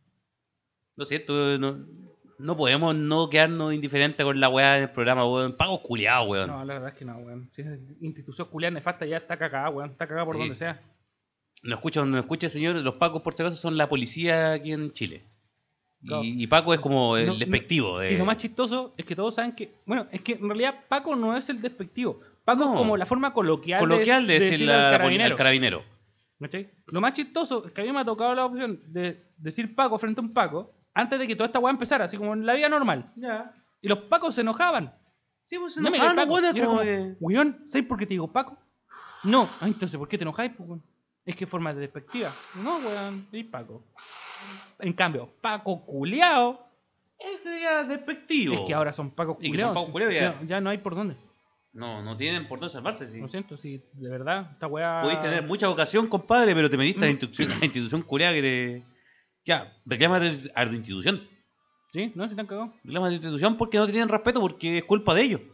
Lo siento, no podemos no quedarnos indiferentes con la weá del programa, weón. Pago culiado, weón. No, la verdad es que no, weón. Si esa institución culiada nefasta ya está cagada, weón. Está cagada por Sí. donde sea. No escucha, señor. Los pacos, por si acaso, son la policía aquí en Chile. Claro. Y Paco es como el No, despectivo. Y lo más chistoso es que todos saben que. Bueno, es que en realidad Paco no es el despectivo. Paco No. es como la forma coloquial, coloquial de decirle al al carabinero. carabinero. ¿Cachai? Lo más chistoso es que a mí me ha tocado la opción de decir Paco frente a un Paco antes de que toda esta weá empezara, así como en la vida normal. Ya. Y los Pacos se enojaban. Sí, pues No me enojaban, digas Paco. weón, Y era como como, que- weón, ¿sabes por qué te digo Paco? No. Ah, entonces, ¿por qué te enojáis, pues, weón? Es que forma de despectiva. No, weón, y Paco. En cambio, Paco culiao. Ese día despectivo. Es que ahora son Pacos Y que son culiados. Pacos culiados, ya. Ya no hay por dónde. No tienen por dónde salvarse, sí. Lo siento, sí, de verdad, esta weá. Podéis tener mucha vocación, compadre, pero te metiste a la institución culiada que te. Ya, reclámate a tu institución. Sí, no, se te han cagado. Reclámate a tu institución porque no te tienen respeto, porque es culpa de ellos.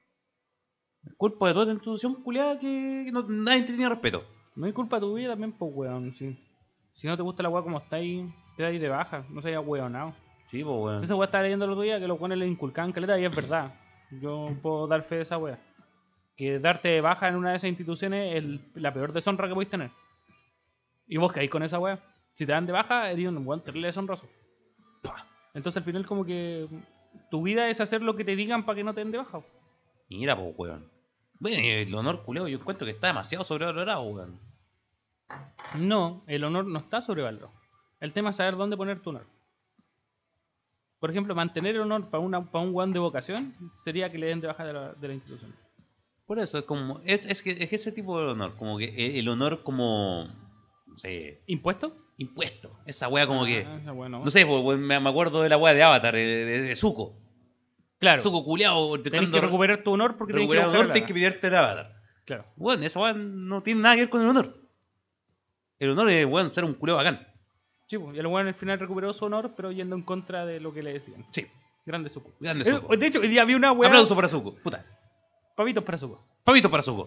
Es culpa de toda esta institución culiada que nadie te tiene respeto. No hay culpa de tu vida también, pues, weón. Sí. Si no te gusta la weá como está ahí, te dais de baja. No seas weonado. Sí, pues, weón. Esa weá estaba leyendo el otro día que los weones le inculcaban caleta y es verdad. Yo puedo dar fe de esa weá. Que darte de baja en una de esas instituciones es la peor deshonra que podéis tener. Y vos caís con esa weá. Si te dan de baja, eres un weón terrible deshonroso. Entonces al final como que tu vida es hacer lo que te digan para que no te den de baja. Mira, pues, weón. Bueno, y el honor culiado yo encuentro que está demasiado sobrevalorado, weón. No, el honor no está sobrevalorado. El tema es saber dónde poner tu honor. Por ejemplo, mantener el honor para un weón de vocación sería que le den de baja de la institución. Por eso es como. Es que ese tipo de honor, como que el honor como. No sé. ¿Impuesto? Impuesto. Esa wea como que. Esa weá no. No sé, pues, weón, me acuerdo de la wea de Avatar, de Zuko. Claro. Zuko culiado Tenés intentando que recuperar tu honor porque tenés que recuperar buscar honor, la tenés que piderte el Avatar. Claro. Weón, esa wea no tiene nada que ver con el honor. El honor es, weón, ser un culiao bacán. Sí, pues, y el weón al final recuperó su honor, pero yendo en contra de lo que le decían. Sí, Grande Zuko. grande Zuko. De hecho, hoy día había una weá. Aplauso para Zuko, puta. Pavitos para Zuko. Pavito para Zuko.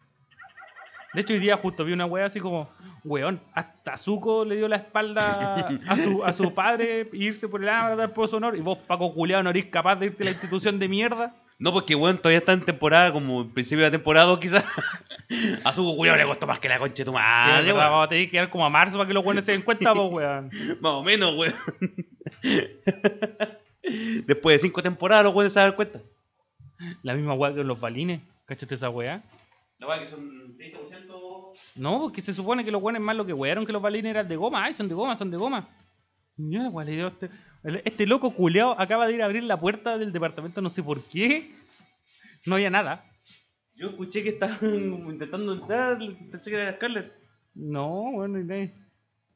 De hecho, hoy día justo vi una weá así como, weón, hasta Zuko le dio la espalda a su padre e irse por el Avatar por su honor. Y vos, Paco culiao, no eres capaz de irte a la institución de mierda. No, porque weón todavía está en temporada, como en principio de la temporada 2 quizás. A Zuko culiao le costó más que la concha de tu Sí, madre, es verdad, weón. vamos a tener que ir como a marzo para que los weones se den cuenta, pues, weón. Más o menos, weón. Después de 5 temporadas los weones se dan cuenta. La misma weá que los balines. ¿Cachate esa weá? La weá que son 30%. No, porque se supone que los weones más lo que wearon que los balines eran de goma. Ay, son de goma, son de goma. Yo la weá le dio este loco culeado acaba de ir a abrir la puerta del departamento, no sé por qué. No había nada. Yo escuché que estaban intentando entrar, pensé que era Scarlett. No, bueno, y nadie.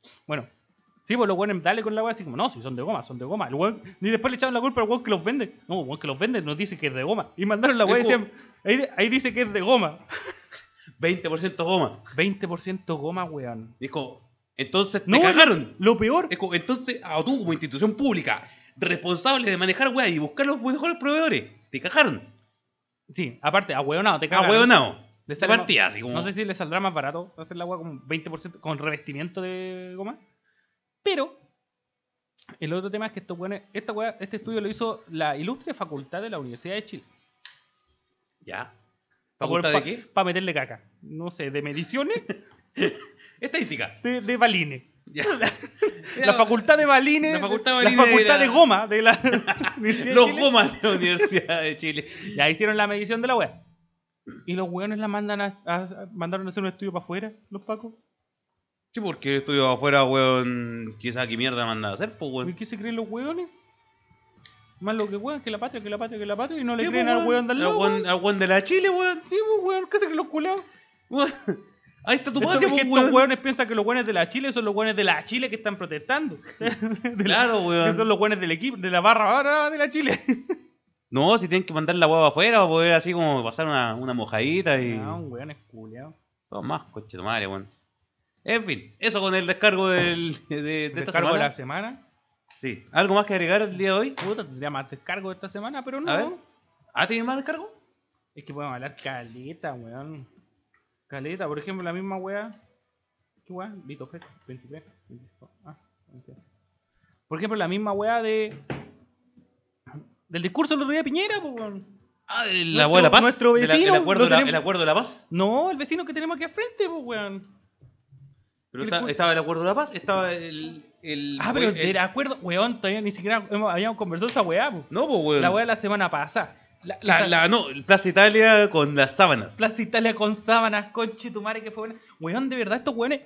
Bueno, sí, pues los weones dale con la weá así como, no, si son de goma, son de goma. El weón, y después le echaron la culpa al weón que los vende. No, el weón que los vende nos dice que es de goma. Y mandaron la weá y decían, ahí dice que es de goma. 20% goma. 20% goma, weón. Dijo, entonces te No, cagaron. Lo peor. Dijo, entonces, a tú como institución pública, responsable de manejar weá y buscar los mejores proveedores, te cagaron. Sí, aparte, a weonado, te cagaron. Huevonao. Le De sale partida, así como. No sé si le saldrá más barato hacer la weá con 20% con revestimiento de goma. Pero el otro tema es que este estudio lo hizo la ilustre facultad de la Universidad de Chile. Ya. ¿Facultad de qué? Para meterle caca. No sé, de mediciones, Estadística. de balines. Ya. La facultad de balines. La facultad de la balines facultad de de la- goma de la Universidad de Los Chile. gomas de la Universidad de Chile. Ya hicieron la medición de la weá. Y los weones la mandaron a hacer un estudio para afuera, los pacos. Sí, porque estudio afuera, weón. Quizás qué mierda manda a hacer, pues, ¿Y weón. qué se creen los weones? Más lo que weón, que la patria, que la patria, que la patria. Y no le Sí, creen pues, al weón del Al lado. weón- al weón de la Chile, weón. Sí, pues weón, ¿qué se creen los culeados? Weón. Ahí está tu Esto patria, es que pues, estos weón. weones piensan que los weones de la Chile son los weones de la Chile que están protestando. Claro, weón. Que son los weones del equipo, de la barra de la Chile. No, si tienen que mandar la hueva afuera para poder así como pasar una mojadita y. No, un weón es culeado. Todo más, coche de madre, weón. En fin, eso con el descargo de esta Descargo semana. de la semana. Sí. ¿Algo más que agregar el día de hoy? Puta, tendría más descargo esta semana, pero A ver. no. ¿Tienes más descargo? Es que podemos hablar caleta, weón. Caleta, por ejemplo, la misma weá. ¿Qué weá? Vito Fest, 23, 25. 23. Por ejemplo, la misma weá del discurso del otro día de Piñera, pues, weón. La hueá de la paz. nuestro vecino, El acuerdo, lo tenemos- el acuerdo de la paz. No, el vecino que tenemos aquí al frente, pues, weón. Pero ¿Qué le cu- estaba el acuerdo de la paz, estaba el Pero el- del acuerdo, weón, todavía ni siquiera habíamos conversado esa weá, pues. No, pues, weón. La weá de la semana pasada. No, Plaza Italia con las sábanas. Plaza Italia con sábanas, conche tu madre, que fue buena. Weón, de verdad, estos weones.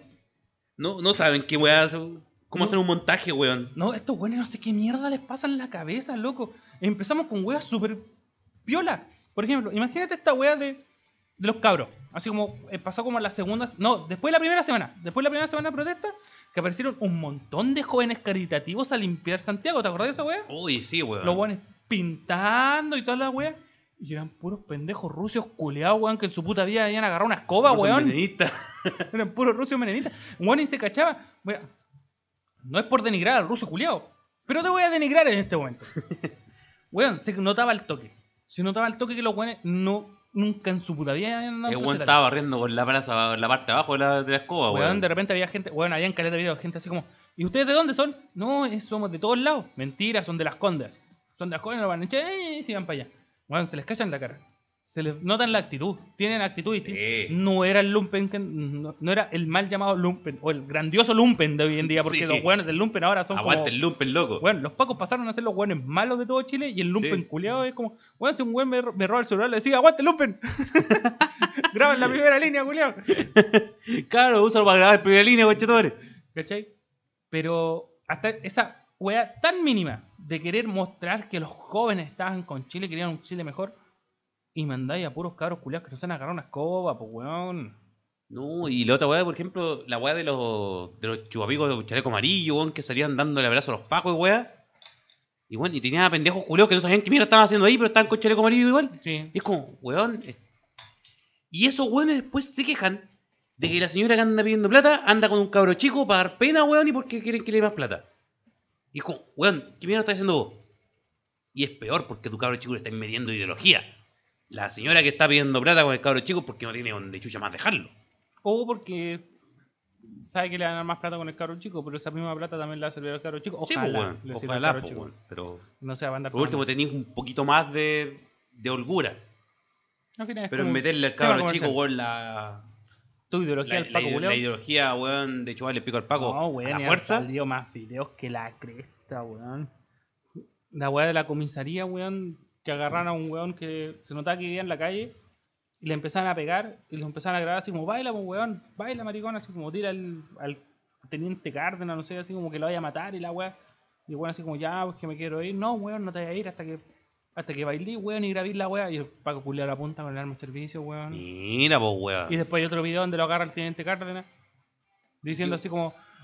No saben qué weá, cómo No. hacer un montaje, weón. No, estos weones no sé qué mierda les pasa en la cabeza, loco. Empezamos con weas súper piola. Por ejemplo, imagínate esta wea de los cabros. Así como pasó como en la segunda. No, después de la primera semana. Después de la primera semana de protesta, que aparecieron un montón de jóvenes caritativos a limpiar Santiago. ¿Te acordás de esa wea? Uy, sí, weón. Los weones pintando y toda la wea. Y eran puros pendejos rusios culeados, weón, que en su puta vida habían agarrado una escoba, Son weón. menemistas. Eran puros rusos menenitas. Weón, y se cachaba. Mira, no es por denigrar al ruso culiao, pero te voy a denigrar en este momento. Weón, se notaba el toque. Se notaba el toque que los weones nunca en su puta vida habían andado El en weón Plaza estaba barriendo con la plaza, la parte de abajo de la escoba, Italia. Weón, weón. de repente había gente, weón, había en caleta de video, gente así como, ¿y ustedes de dónde son? No, somos de todos lados. Mentira, son de las Condes. Son de las Condes, no van a echar, si van para allá. Weón, se les cacha en la cara. Se les nota en la actitud. Tienen actitud distinta. Sí. No era el lumpen, no era el mal llamado lumpen, o el grandioso lumpen de hoy en día, porque Sí. los weones del lumpen ahora son Aguante como... el lumpen, loco. Bueno, los pacos pasaron a ser los weones malos de todo Chile y el lumpen Sí. culiado es como, weón, si un weón me roba el celular, le decía, aguante el lumpen. Graba en la primera línea, culiado. Claro, úsalo para grabar primera línea, conchetumare. ¿Cachai? Pero hasta esa wea tan mínima de querer mostrar que los jóvenes estaban con Chile, querían un Chile mejor, y mandáis a puros cabros culiados que no se han agarrado una escoba, pues weón. No, y la otra weá, por ejemplo, la weá de los chupapicos de chaleco amarillo, weón, que salían dándole abrazo a los pacos y weá. Y weón, y tenía pendejos culeos que no sabían qué mierda estaban haciendo ahí, pero estaban con chaleco amarillo igual. Sí. Y es como, weón. Y esos weones después se quejan de que la señora que anda pidiendo plata anda con un cabro chico para dar pena, weón, y porque quieren que le dé más plata. Y es como, weón, ¿qué mierda estás haciendo vos? Y es peor porque tu cabro chico le está metiendo ideología. La señora que está pidiendo plata con el cabro chico es porque no tiene donde chucha más dejarlo. O porque sabe que le van a dar más plata con el cabro chico, pero esa misma plata también le va a servir al cabro chico. Ojalá, Sí, pues, weón. le sirva al Ojalá, cabro pues, chico. weón. Pero No se va a andar por último tenéis un poquito más de holgura. Al final es Pero en como meterle al tema cabro comercial. chico, weón, la Tu ideología del Paco culiao. ideología, weón, de chuparle el pico al Paco No, a weón, la y han fuerza. salido más videos que la cresta, weón. La weá de la comisaría, weón, que agarraron a un weón que se notaba que vivía en la calle y le empezaron a pegar y lo empezaron a grabar así como, baila, pues, weón, baila, maricón, así como tira al teniente Cárdenas, no sé, así como que lo vaya a matar y la weá. Y el weón así como, ya, pues que me quiero ir. No, weón, no te vayas a ir hasta que bailé, weón, y grabé la weá. Y el Paco culiao la apunta con el arma de servicio, weón. Mira, pues, weón. Y después hay otro video donde lo agarra el teniente Cárdenas diciendo así como,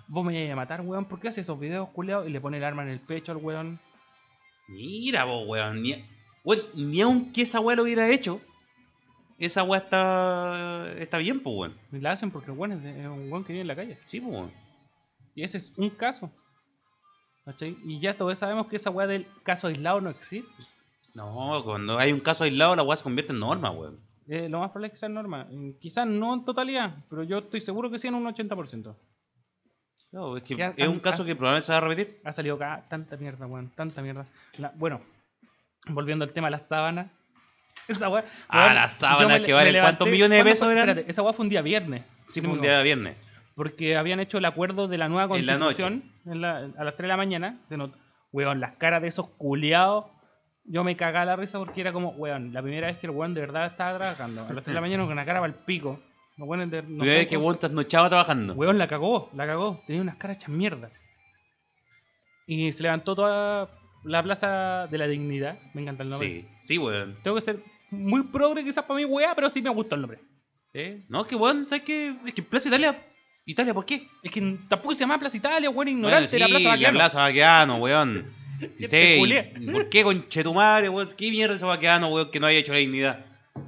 vos me vais a matar, weón, ¿por qué haces esos videos, culiados? Y le pone el arma en el pecho al weón. Mira, vos, weón. Ni aunque esa weá lo hubiera hecho, esa weá está bien, pues, weón. Y la hacen porque el weón es un weón que vive en la calle. Sí, pues, weón. Y ese es un caso. ¿Cachai? Y ya todos sabemos que esa weá del caso aislado no existe. No, cuando hay un caso aislado, la weá se convierte en norma, weón. Lo más probable es que sea norma. Quizás no en totalidad, pero yo estoy seguro que sí en un 80%. No, es que Que es un caso que probablemente se va a repetir. Ha salido acá tanta mierda, weón. Tanta mierda. Bueno, volviendo al tema de las sábanas. Esa weá. weón, Las yo sábanas que valen levanté- ¿cuántos millones de ¿cuándo pesos fue? eran? Espérate, esa weá fue un día viernes. Sí, si no fue me un día de viernes. porque habían hecho el acuerdo de la nueva En la constitución a las 3 de la mañana. Weón, las caras de esos culiados. Yo me cagaba la risa porque era como, weón, la primera vez que el weón de verdad estaba trabajando. A las 3 de la mañana con una cara para el pico. Los weones no Primera sé vez que cómo- weón trasnochaba trabajando. Weón, la cagó. Tenía unas caras hechas mierdas. Y se levantó toda la plaza de la dignidad. Me encanta el nombre. Sí, weón. Tengo que ser muy progre quizás para mi weá, pero sí me gustó el nombre. No, que weón, ¿sabes qué? Es que Plaza Italia. ¿Italia por qué? Es que tampoco se llama Plaza Italia, weón, ignorante, Bueno, era Plaza la Baqueano. Plaza Baqueano, weón. Sí, Te sé, culié. ¿y ¿por qué conchetumare, weón? ¿Qué mierda es Baqueano, weón, que no haya hecho la dignidad?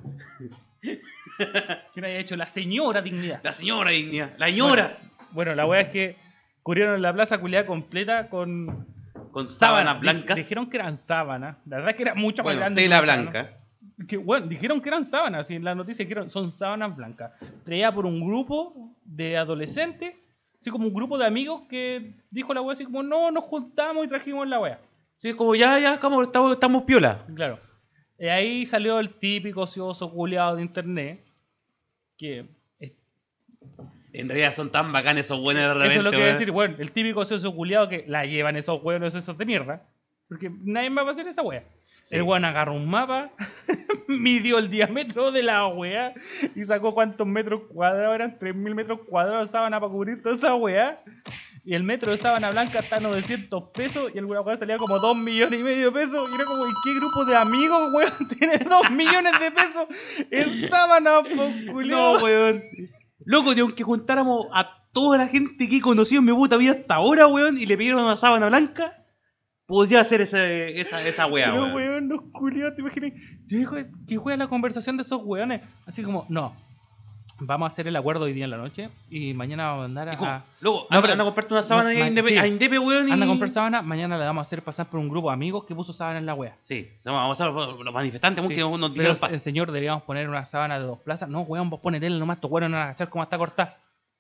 Que no haya hecho la señora dignidad. La señora dignidad, la señora. Bueno, la weá es que cubrieron la plaza culiada completa con Con sábanas blancas. Dijeron que eran sábanas. La verdad es que era mucho más Bueno, grande. tela que una sábana. blanca. Que, bueno, dijeron que eran sábanas. Y en la noticia dijeron son sábanas blancas. Traída por un grupo de adolescentes. Así como un grupo de amigos que dijo la weá así como no, nos juntamos y trajimos la weá. Sí, como ya, como estamos piola. Claro. Ahí salió el típico ocioso culiado de internet. Que En realidad son tan bacanes esos buenos de repente. eso es lo que voy a weón. decir, bueno, el típico ocioso culiado que la llevan esos huevos esos de mierda. Porque nadie más va a hacer esa wea. Sí. El weón agarró un mapa, midió el diámetro de la wea y sacó cuántos metros cuadrados eran, 3000 metros cuadrados de sábana para cubrir toda esa wea. Y el metro de sábana blanca está a 900 pesos y el wea salía como 2 millones y medio de pesos. Y era como, ¿y qué grupo de amigos, weón, tiene 2 millones de pesos en sábana, po, culiao? No, weón. Loco, ni aunque juntáramos a toda la gente que he conocido en mi puta vida hasta ahora, weón, y le pidieron una sábana blanca, podría hacer esa weá, Pero, weón. weón, los culiados, te imaginas. Yo digo que juega la conversación de esos weones. Así como, no, vamos a hacer el acuerdo hoy día en la noche y mañana vamos a andar ¿Y cómo? a. Luego, No, pero- anda a comprarte una sábana no, a Indepe, sí. a Indepe, weón, y... Anda a comprar sábana, mañana le vamos a hacer pasar por un grupo de amigos que puso sábana en la wea. Sí, vamos a hacer los manifestantes, weón, Sí. que nos Pero dijeron paz. señor, deberíamos poner una sábana de 2 plazas. No, weón, vos ponete él nomás, estos weones no van a agachar cómo está cortada.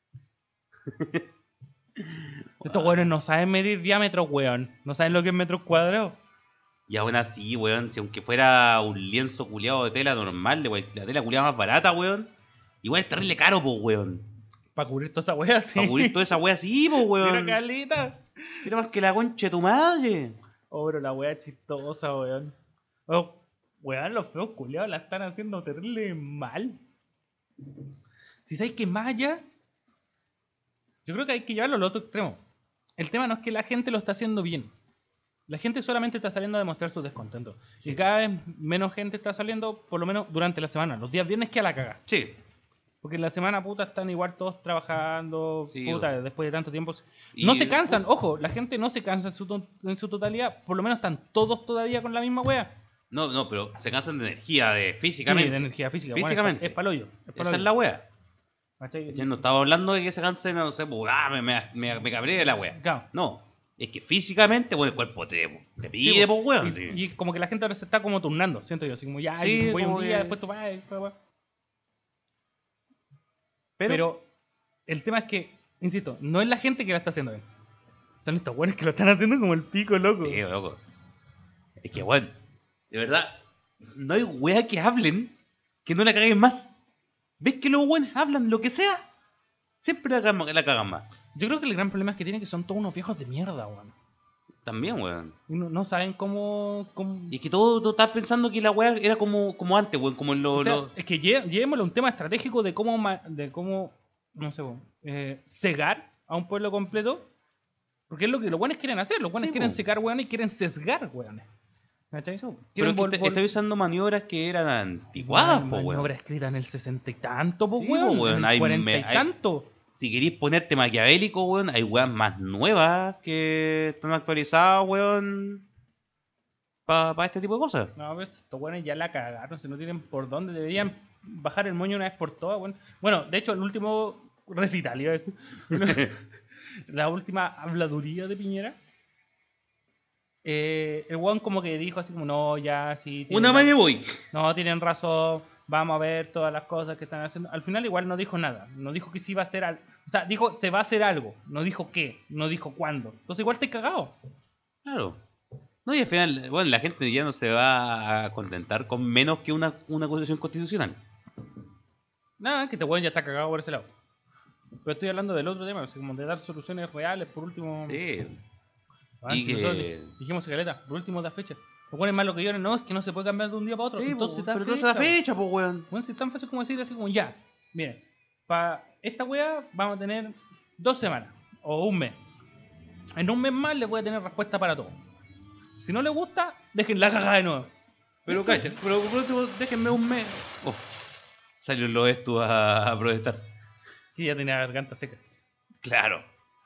Estos weones no saben medir diámetros, weón. No saben lo que es metros cuadrados. Y aún así, weón, si aunque fuera un lienzo culiado de tela normal, la tela culiada más barata, weón, igual es terrible caro, po, weón. Para cubrir toda esa wea, sí. Para cubrir toda esa wea así, po, Mira, weón. calita. Si era más que la concha de tu madre. Oh, pero la wea chistosa, weón. Oh, weón, los feos culiados la están haciendo terrible mal. Si sabéis que más allá, yo creo que hay que llevarlo al otro extremo. El tema no es que la gente lo está haciendo bien. La gente solamente está saliendo a demostrar su descontento. Y cada vez menos gente está saliendo, por lo menos durante la semana. Los días viernes que a la caga. Sí. Porque en la semana, puta, están igual todos trabajando, Sí, puta, después de tanto tiempo. Y- No se cansan, ojo, la gente no se cansa en su totalidad. Por lo menos están todos todavía con la misma wea. No, pero se cansan de energía, de Sí, físicamente. de energía física. Físicamente. Es paloyo. Esa es la wea. ¿Cachai? Ya no estaba hablando de que se cansen, no sé, pues, me cabré de la wea. Claro. No, es que físicamente, bueno, el cuerpo te Sí, pide, pues, weón. y, Sí. y como que la gente ahora se está como turnando, siento yo. Así como ya, Sí, voy un como día, que- después tú vas. Después. Pero, Pero el tema es que, insisto, no es la gente que la está haciendo bien. Son estos buenos que lo están haciendo como el pico, loco. sí, loco. Es que, weón, de verdad, no hay wea que hablen que no la caguen más. ¿Ves que los weones hablan lo que sea? Siempre la cagan más. Yo creo que el gran problema es que tienen que son todos unos viejos de mierda, weón. También, weón. Y no saben cómo. Y es que todo estás pensando que la wea era como antes, weón, como en O sea, es que llevémoslo a un tema estratégico de cómo no sé, weón, cegar a un pueblo completo. Porque es lo que los buenos quieren hacer. Los buenos Sí, quieren po. cegar, weón, y quieren sesgar, weón. ¿Cachai? Pero Quieren es que estoy usando maniobras que eran anticuadas, po, weón. Maniobra escrita en el 60 y tanto, po, Sí, weón. po, weón, En hay el 40 y hay- tanto. si queréis ponerte maquiavélico, weón, hay weas más nuevas que están actualizadas, weón, para este tipo de cosas. No, pues estos weones ya la cagaron, si no tienen por dónde, deberían bajar el moño una vez por todas, weón. Bueno, de hecho, el último recital, iba a decir. La última habladuría de Piñera. El weón como que dijo así como, no, ya, sí. Una más y me voy. No, tienen razón, vamos a ver todas las cosas que están haciendo. Al final igual no dijo nada, no dijo que se iba a hacer algo. O sea, dijo se va a hacer algo, no dijo qué, no dijo cuándo. Entonces igual te cagado. Claro. No, y al final, bueno, la gente ya no se va a contentar con menos que una acusación constitucional. Nada, que este weón ya está cagado por ese lado. Pero estoy hablando del otro tema, o sea, como de dar soluciones reales, por último. Sí. Ah, Y si que- nosotros dijimos caleta, por último da fecha. Lo ponen más lo que lloran, no, es que no se puede cambiar de un día para otro. Sí, entonces pero entonces la fecha, pues, weón. Bueno, si es tan fácil como decir así como ya, miren, para esta wea vamos a tener 2 semanas o un mes. En un mes más le voy a tener respuesta para todo. Si no le gusta, dejen la cagada de nuevo. Pero cacha, pero por último, déjenme un mes. Oh, salió lo esto a protestar. Que ya tenía la garganta seca. Claro.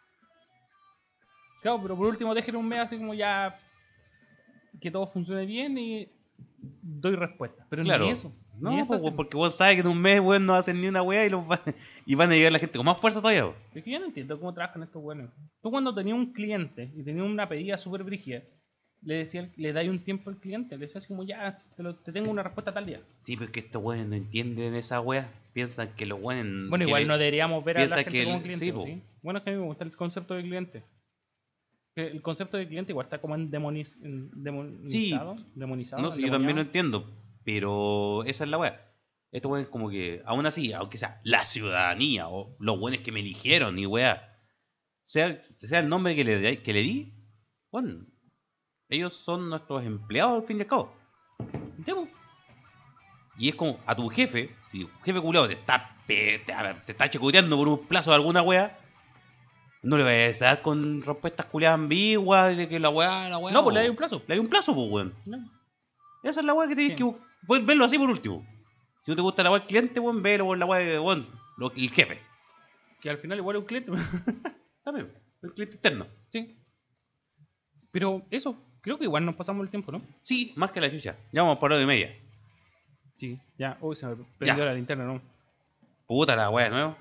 Claro, pero por último dejen un mes así como ya que todo funcione bien y doy respuesta. Pero Claro. ni eso. No, ni eso pues, hacen. porque vos sabes que en un mes, weón, no hacen ni una weá y van a llegar la gente con más fuerza todavía. Weón. Es que yo no entiendo cómo trabajan estos buenos. Tú cuando tenías un cliente y tenías una pedida súper brígida, le dais un tiempo al cliente, le decías como ya, te tengo una respuesta tal día. Sí, pero es que estos weones no entienden esa weá. Piensan que los weones. Bueno, igual no deberíamos ver a la piensa gente que como el- cliente, sí, ¿o po. ¿sí? Bueno, es que a mí me gusta el concepto de cliente. Que el concepto de cliente igual está como demonizado. Demonizado. No, sí, yo también lo endemoniado. entiendo. Pero esa es la weá. Estos weones como que, aún así, aunque sea la ciudadanía o los weones que me eligieron y weá, sea el nombre que le di, bueno, ellos son nuestros empleados al fin y al cabo. Ya, po. Y es como a tu jefe, si tu jefe culiado te está chacoteando por un plazo de alguna weá, no le vayas a dar con respuestas culiadas ambiguas de que la weá. No, pues le dais un plazo. Le hay un plazo, pues weón. No. Esa es la weá que tienes Sí. que puedes verlo así por último. Si no te gusta la weá del cliente, weón, velo por la weá de weón, el jefe. Que al final igual es un cliente. También, el cliente externo. Sí. Pero eso, creo que igual nos pasamos el tiempo, ¿no? Sí, más que la chucha. Ya vamos por hora y media. Sí. Ya, uy, se me prendió Ya. la linterna, ¿no? Puta la weá, de nuevo.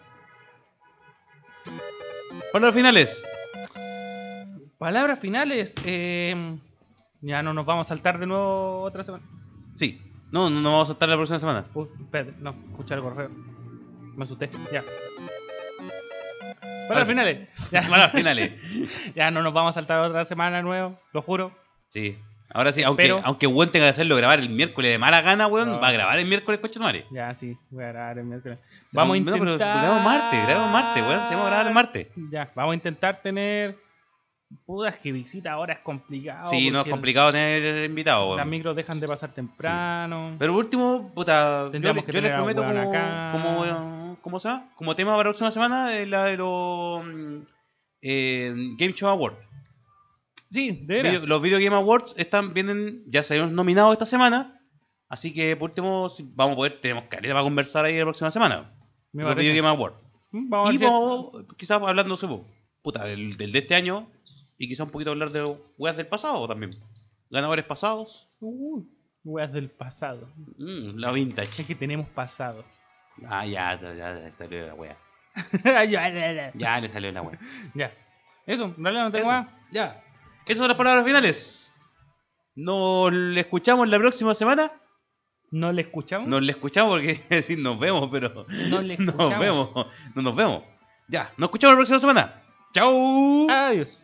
Palabras finales. Palabras finales. Ya no nos vamos a saltar de nuevo otra semana. Sí. No vamos a estar la próxima semana. Uy, espérate, no, escuché algo raro. Me asusté, ya. Palabras finales. Ya. Palabras finales. Ya no nos vamos a saltar otra semana de nuevo, lo juro. Sí. Ahora sí, aunque Pero- aunque weón tenga que hacerlo grabar el miércoles de mala gana, weón, No. va a grabar el miércoles, coche madre. Ya, sí, voy a grabar el miércoles. Vamos a No, pero intentar. grabamos martes, weón. Se vamos a grabar el martes. Ya, vamos a intentar tener. Puta, es que visita ahora es complicado. Sí, no es porque complicado tener invitados, Las weón. micros dejan de pasar temprano. Pero por último, puta, Tendríamos que yo les tener a prometo weón acá. ¿cómo se llama? Como tema para la próxima semana la de los Game Show Awards. Sí, de veras. Los Video Game Awards ya salieron nominados esta semana. Así que por último tenemos caleta para conversar ahí la próxima semana. Me Los parece. Video Game Awards. Vamos a ver Y si- vamos, quizás hablando, no sé, puta, del de este año. Y quizás un poquito hablar de weas del pasado también. Ganadores pasados. Weas del pasado. La vintage. Es que tenemos pasado. Ah, ya salió la wea. Ya le salió la wea. Ya. Eso, en realidad no tengo Eso, más. ya. Esas son las palabras finales. Nos le escuchamos la próxima semana. ¿No le escuchamos? Nos le escuchamos porque decir nos vemos, pero No le nos escuchamos. vemos. No nos vemos. Ya, nos escuchamos la próxima semana. ¡Chao! Adiós.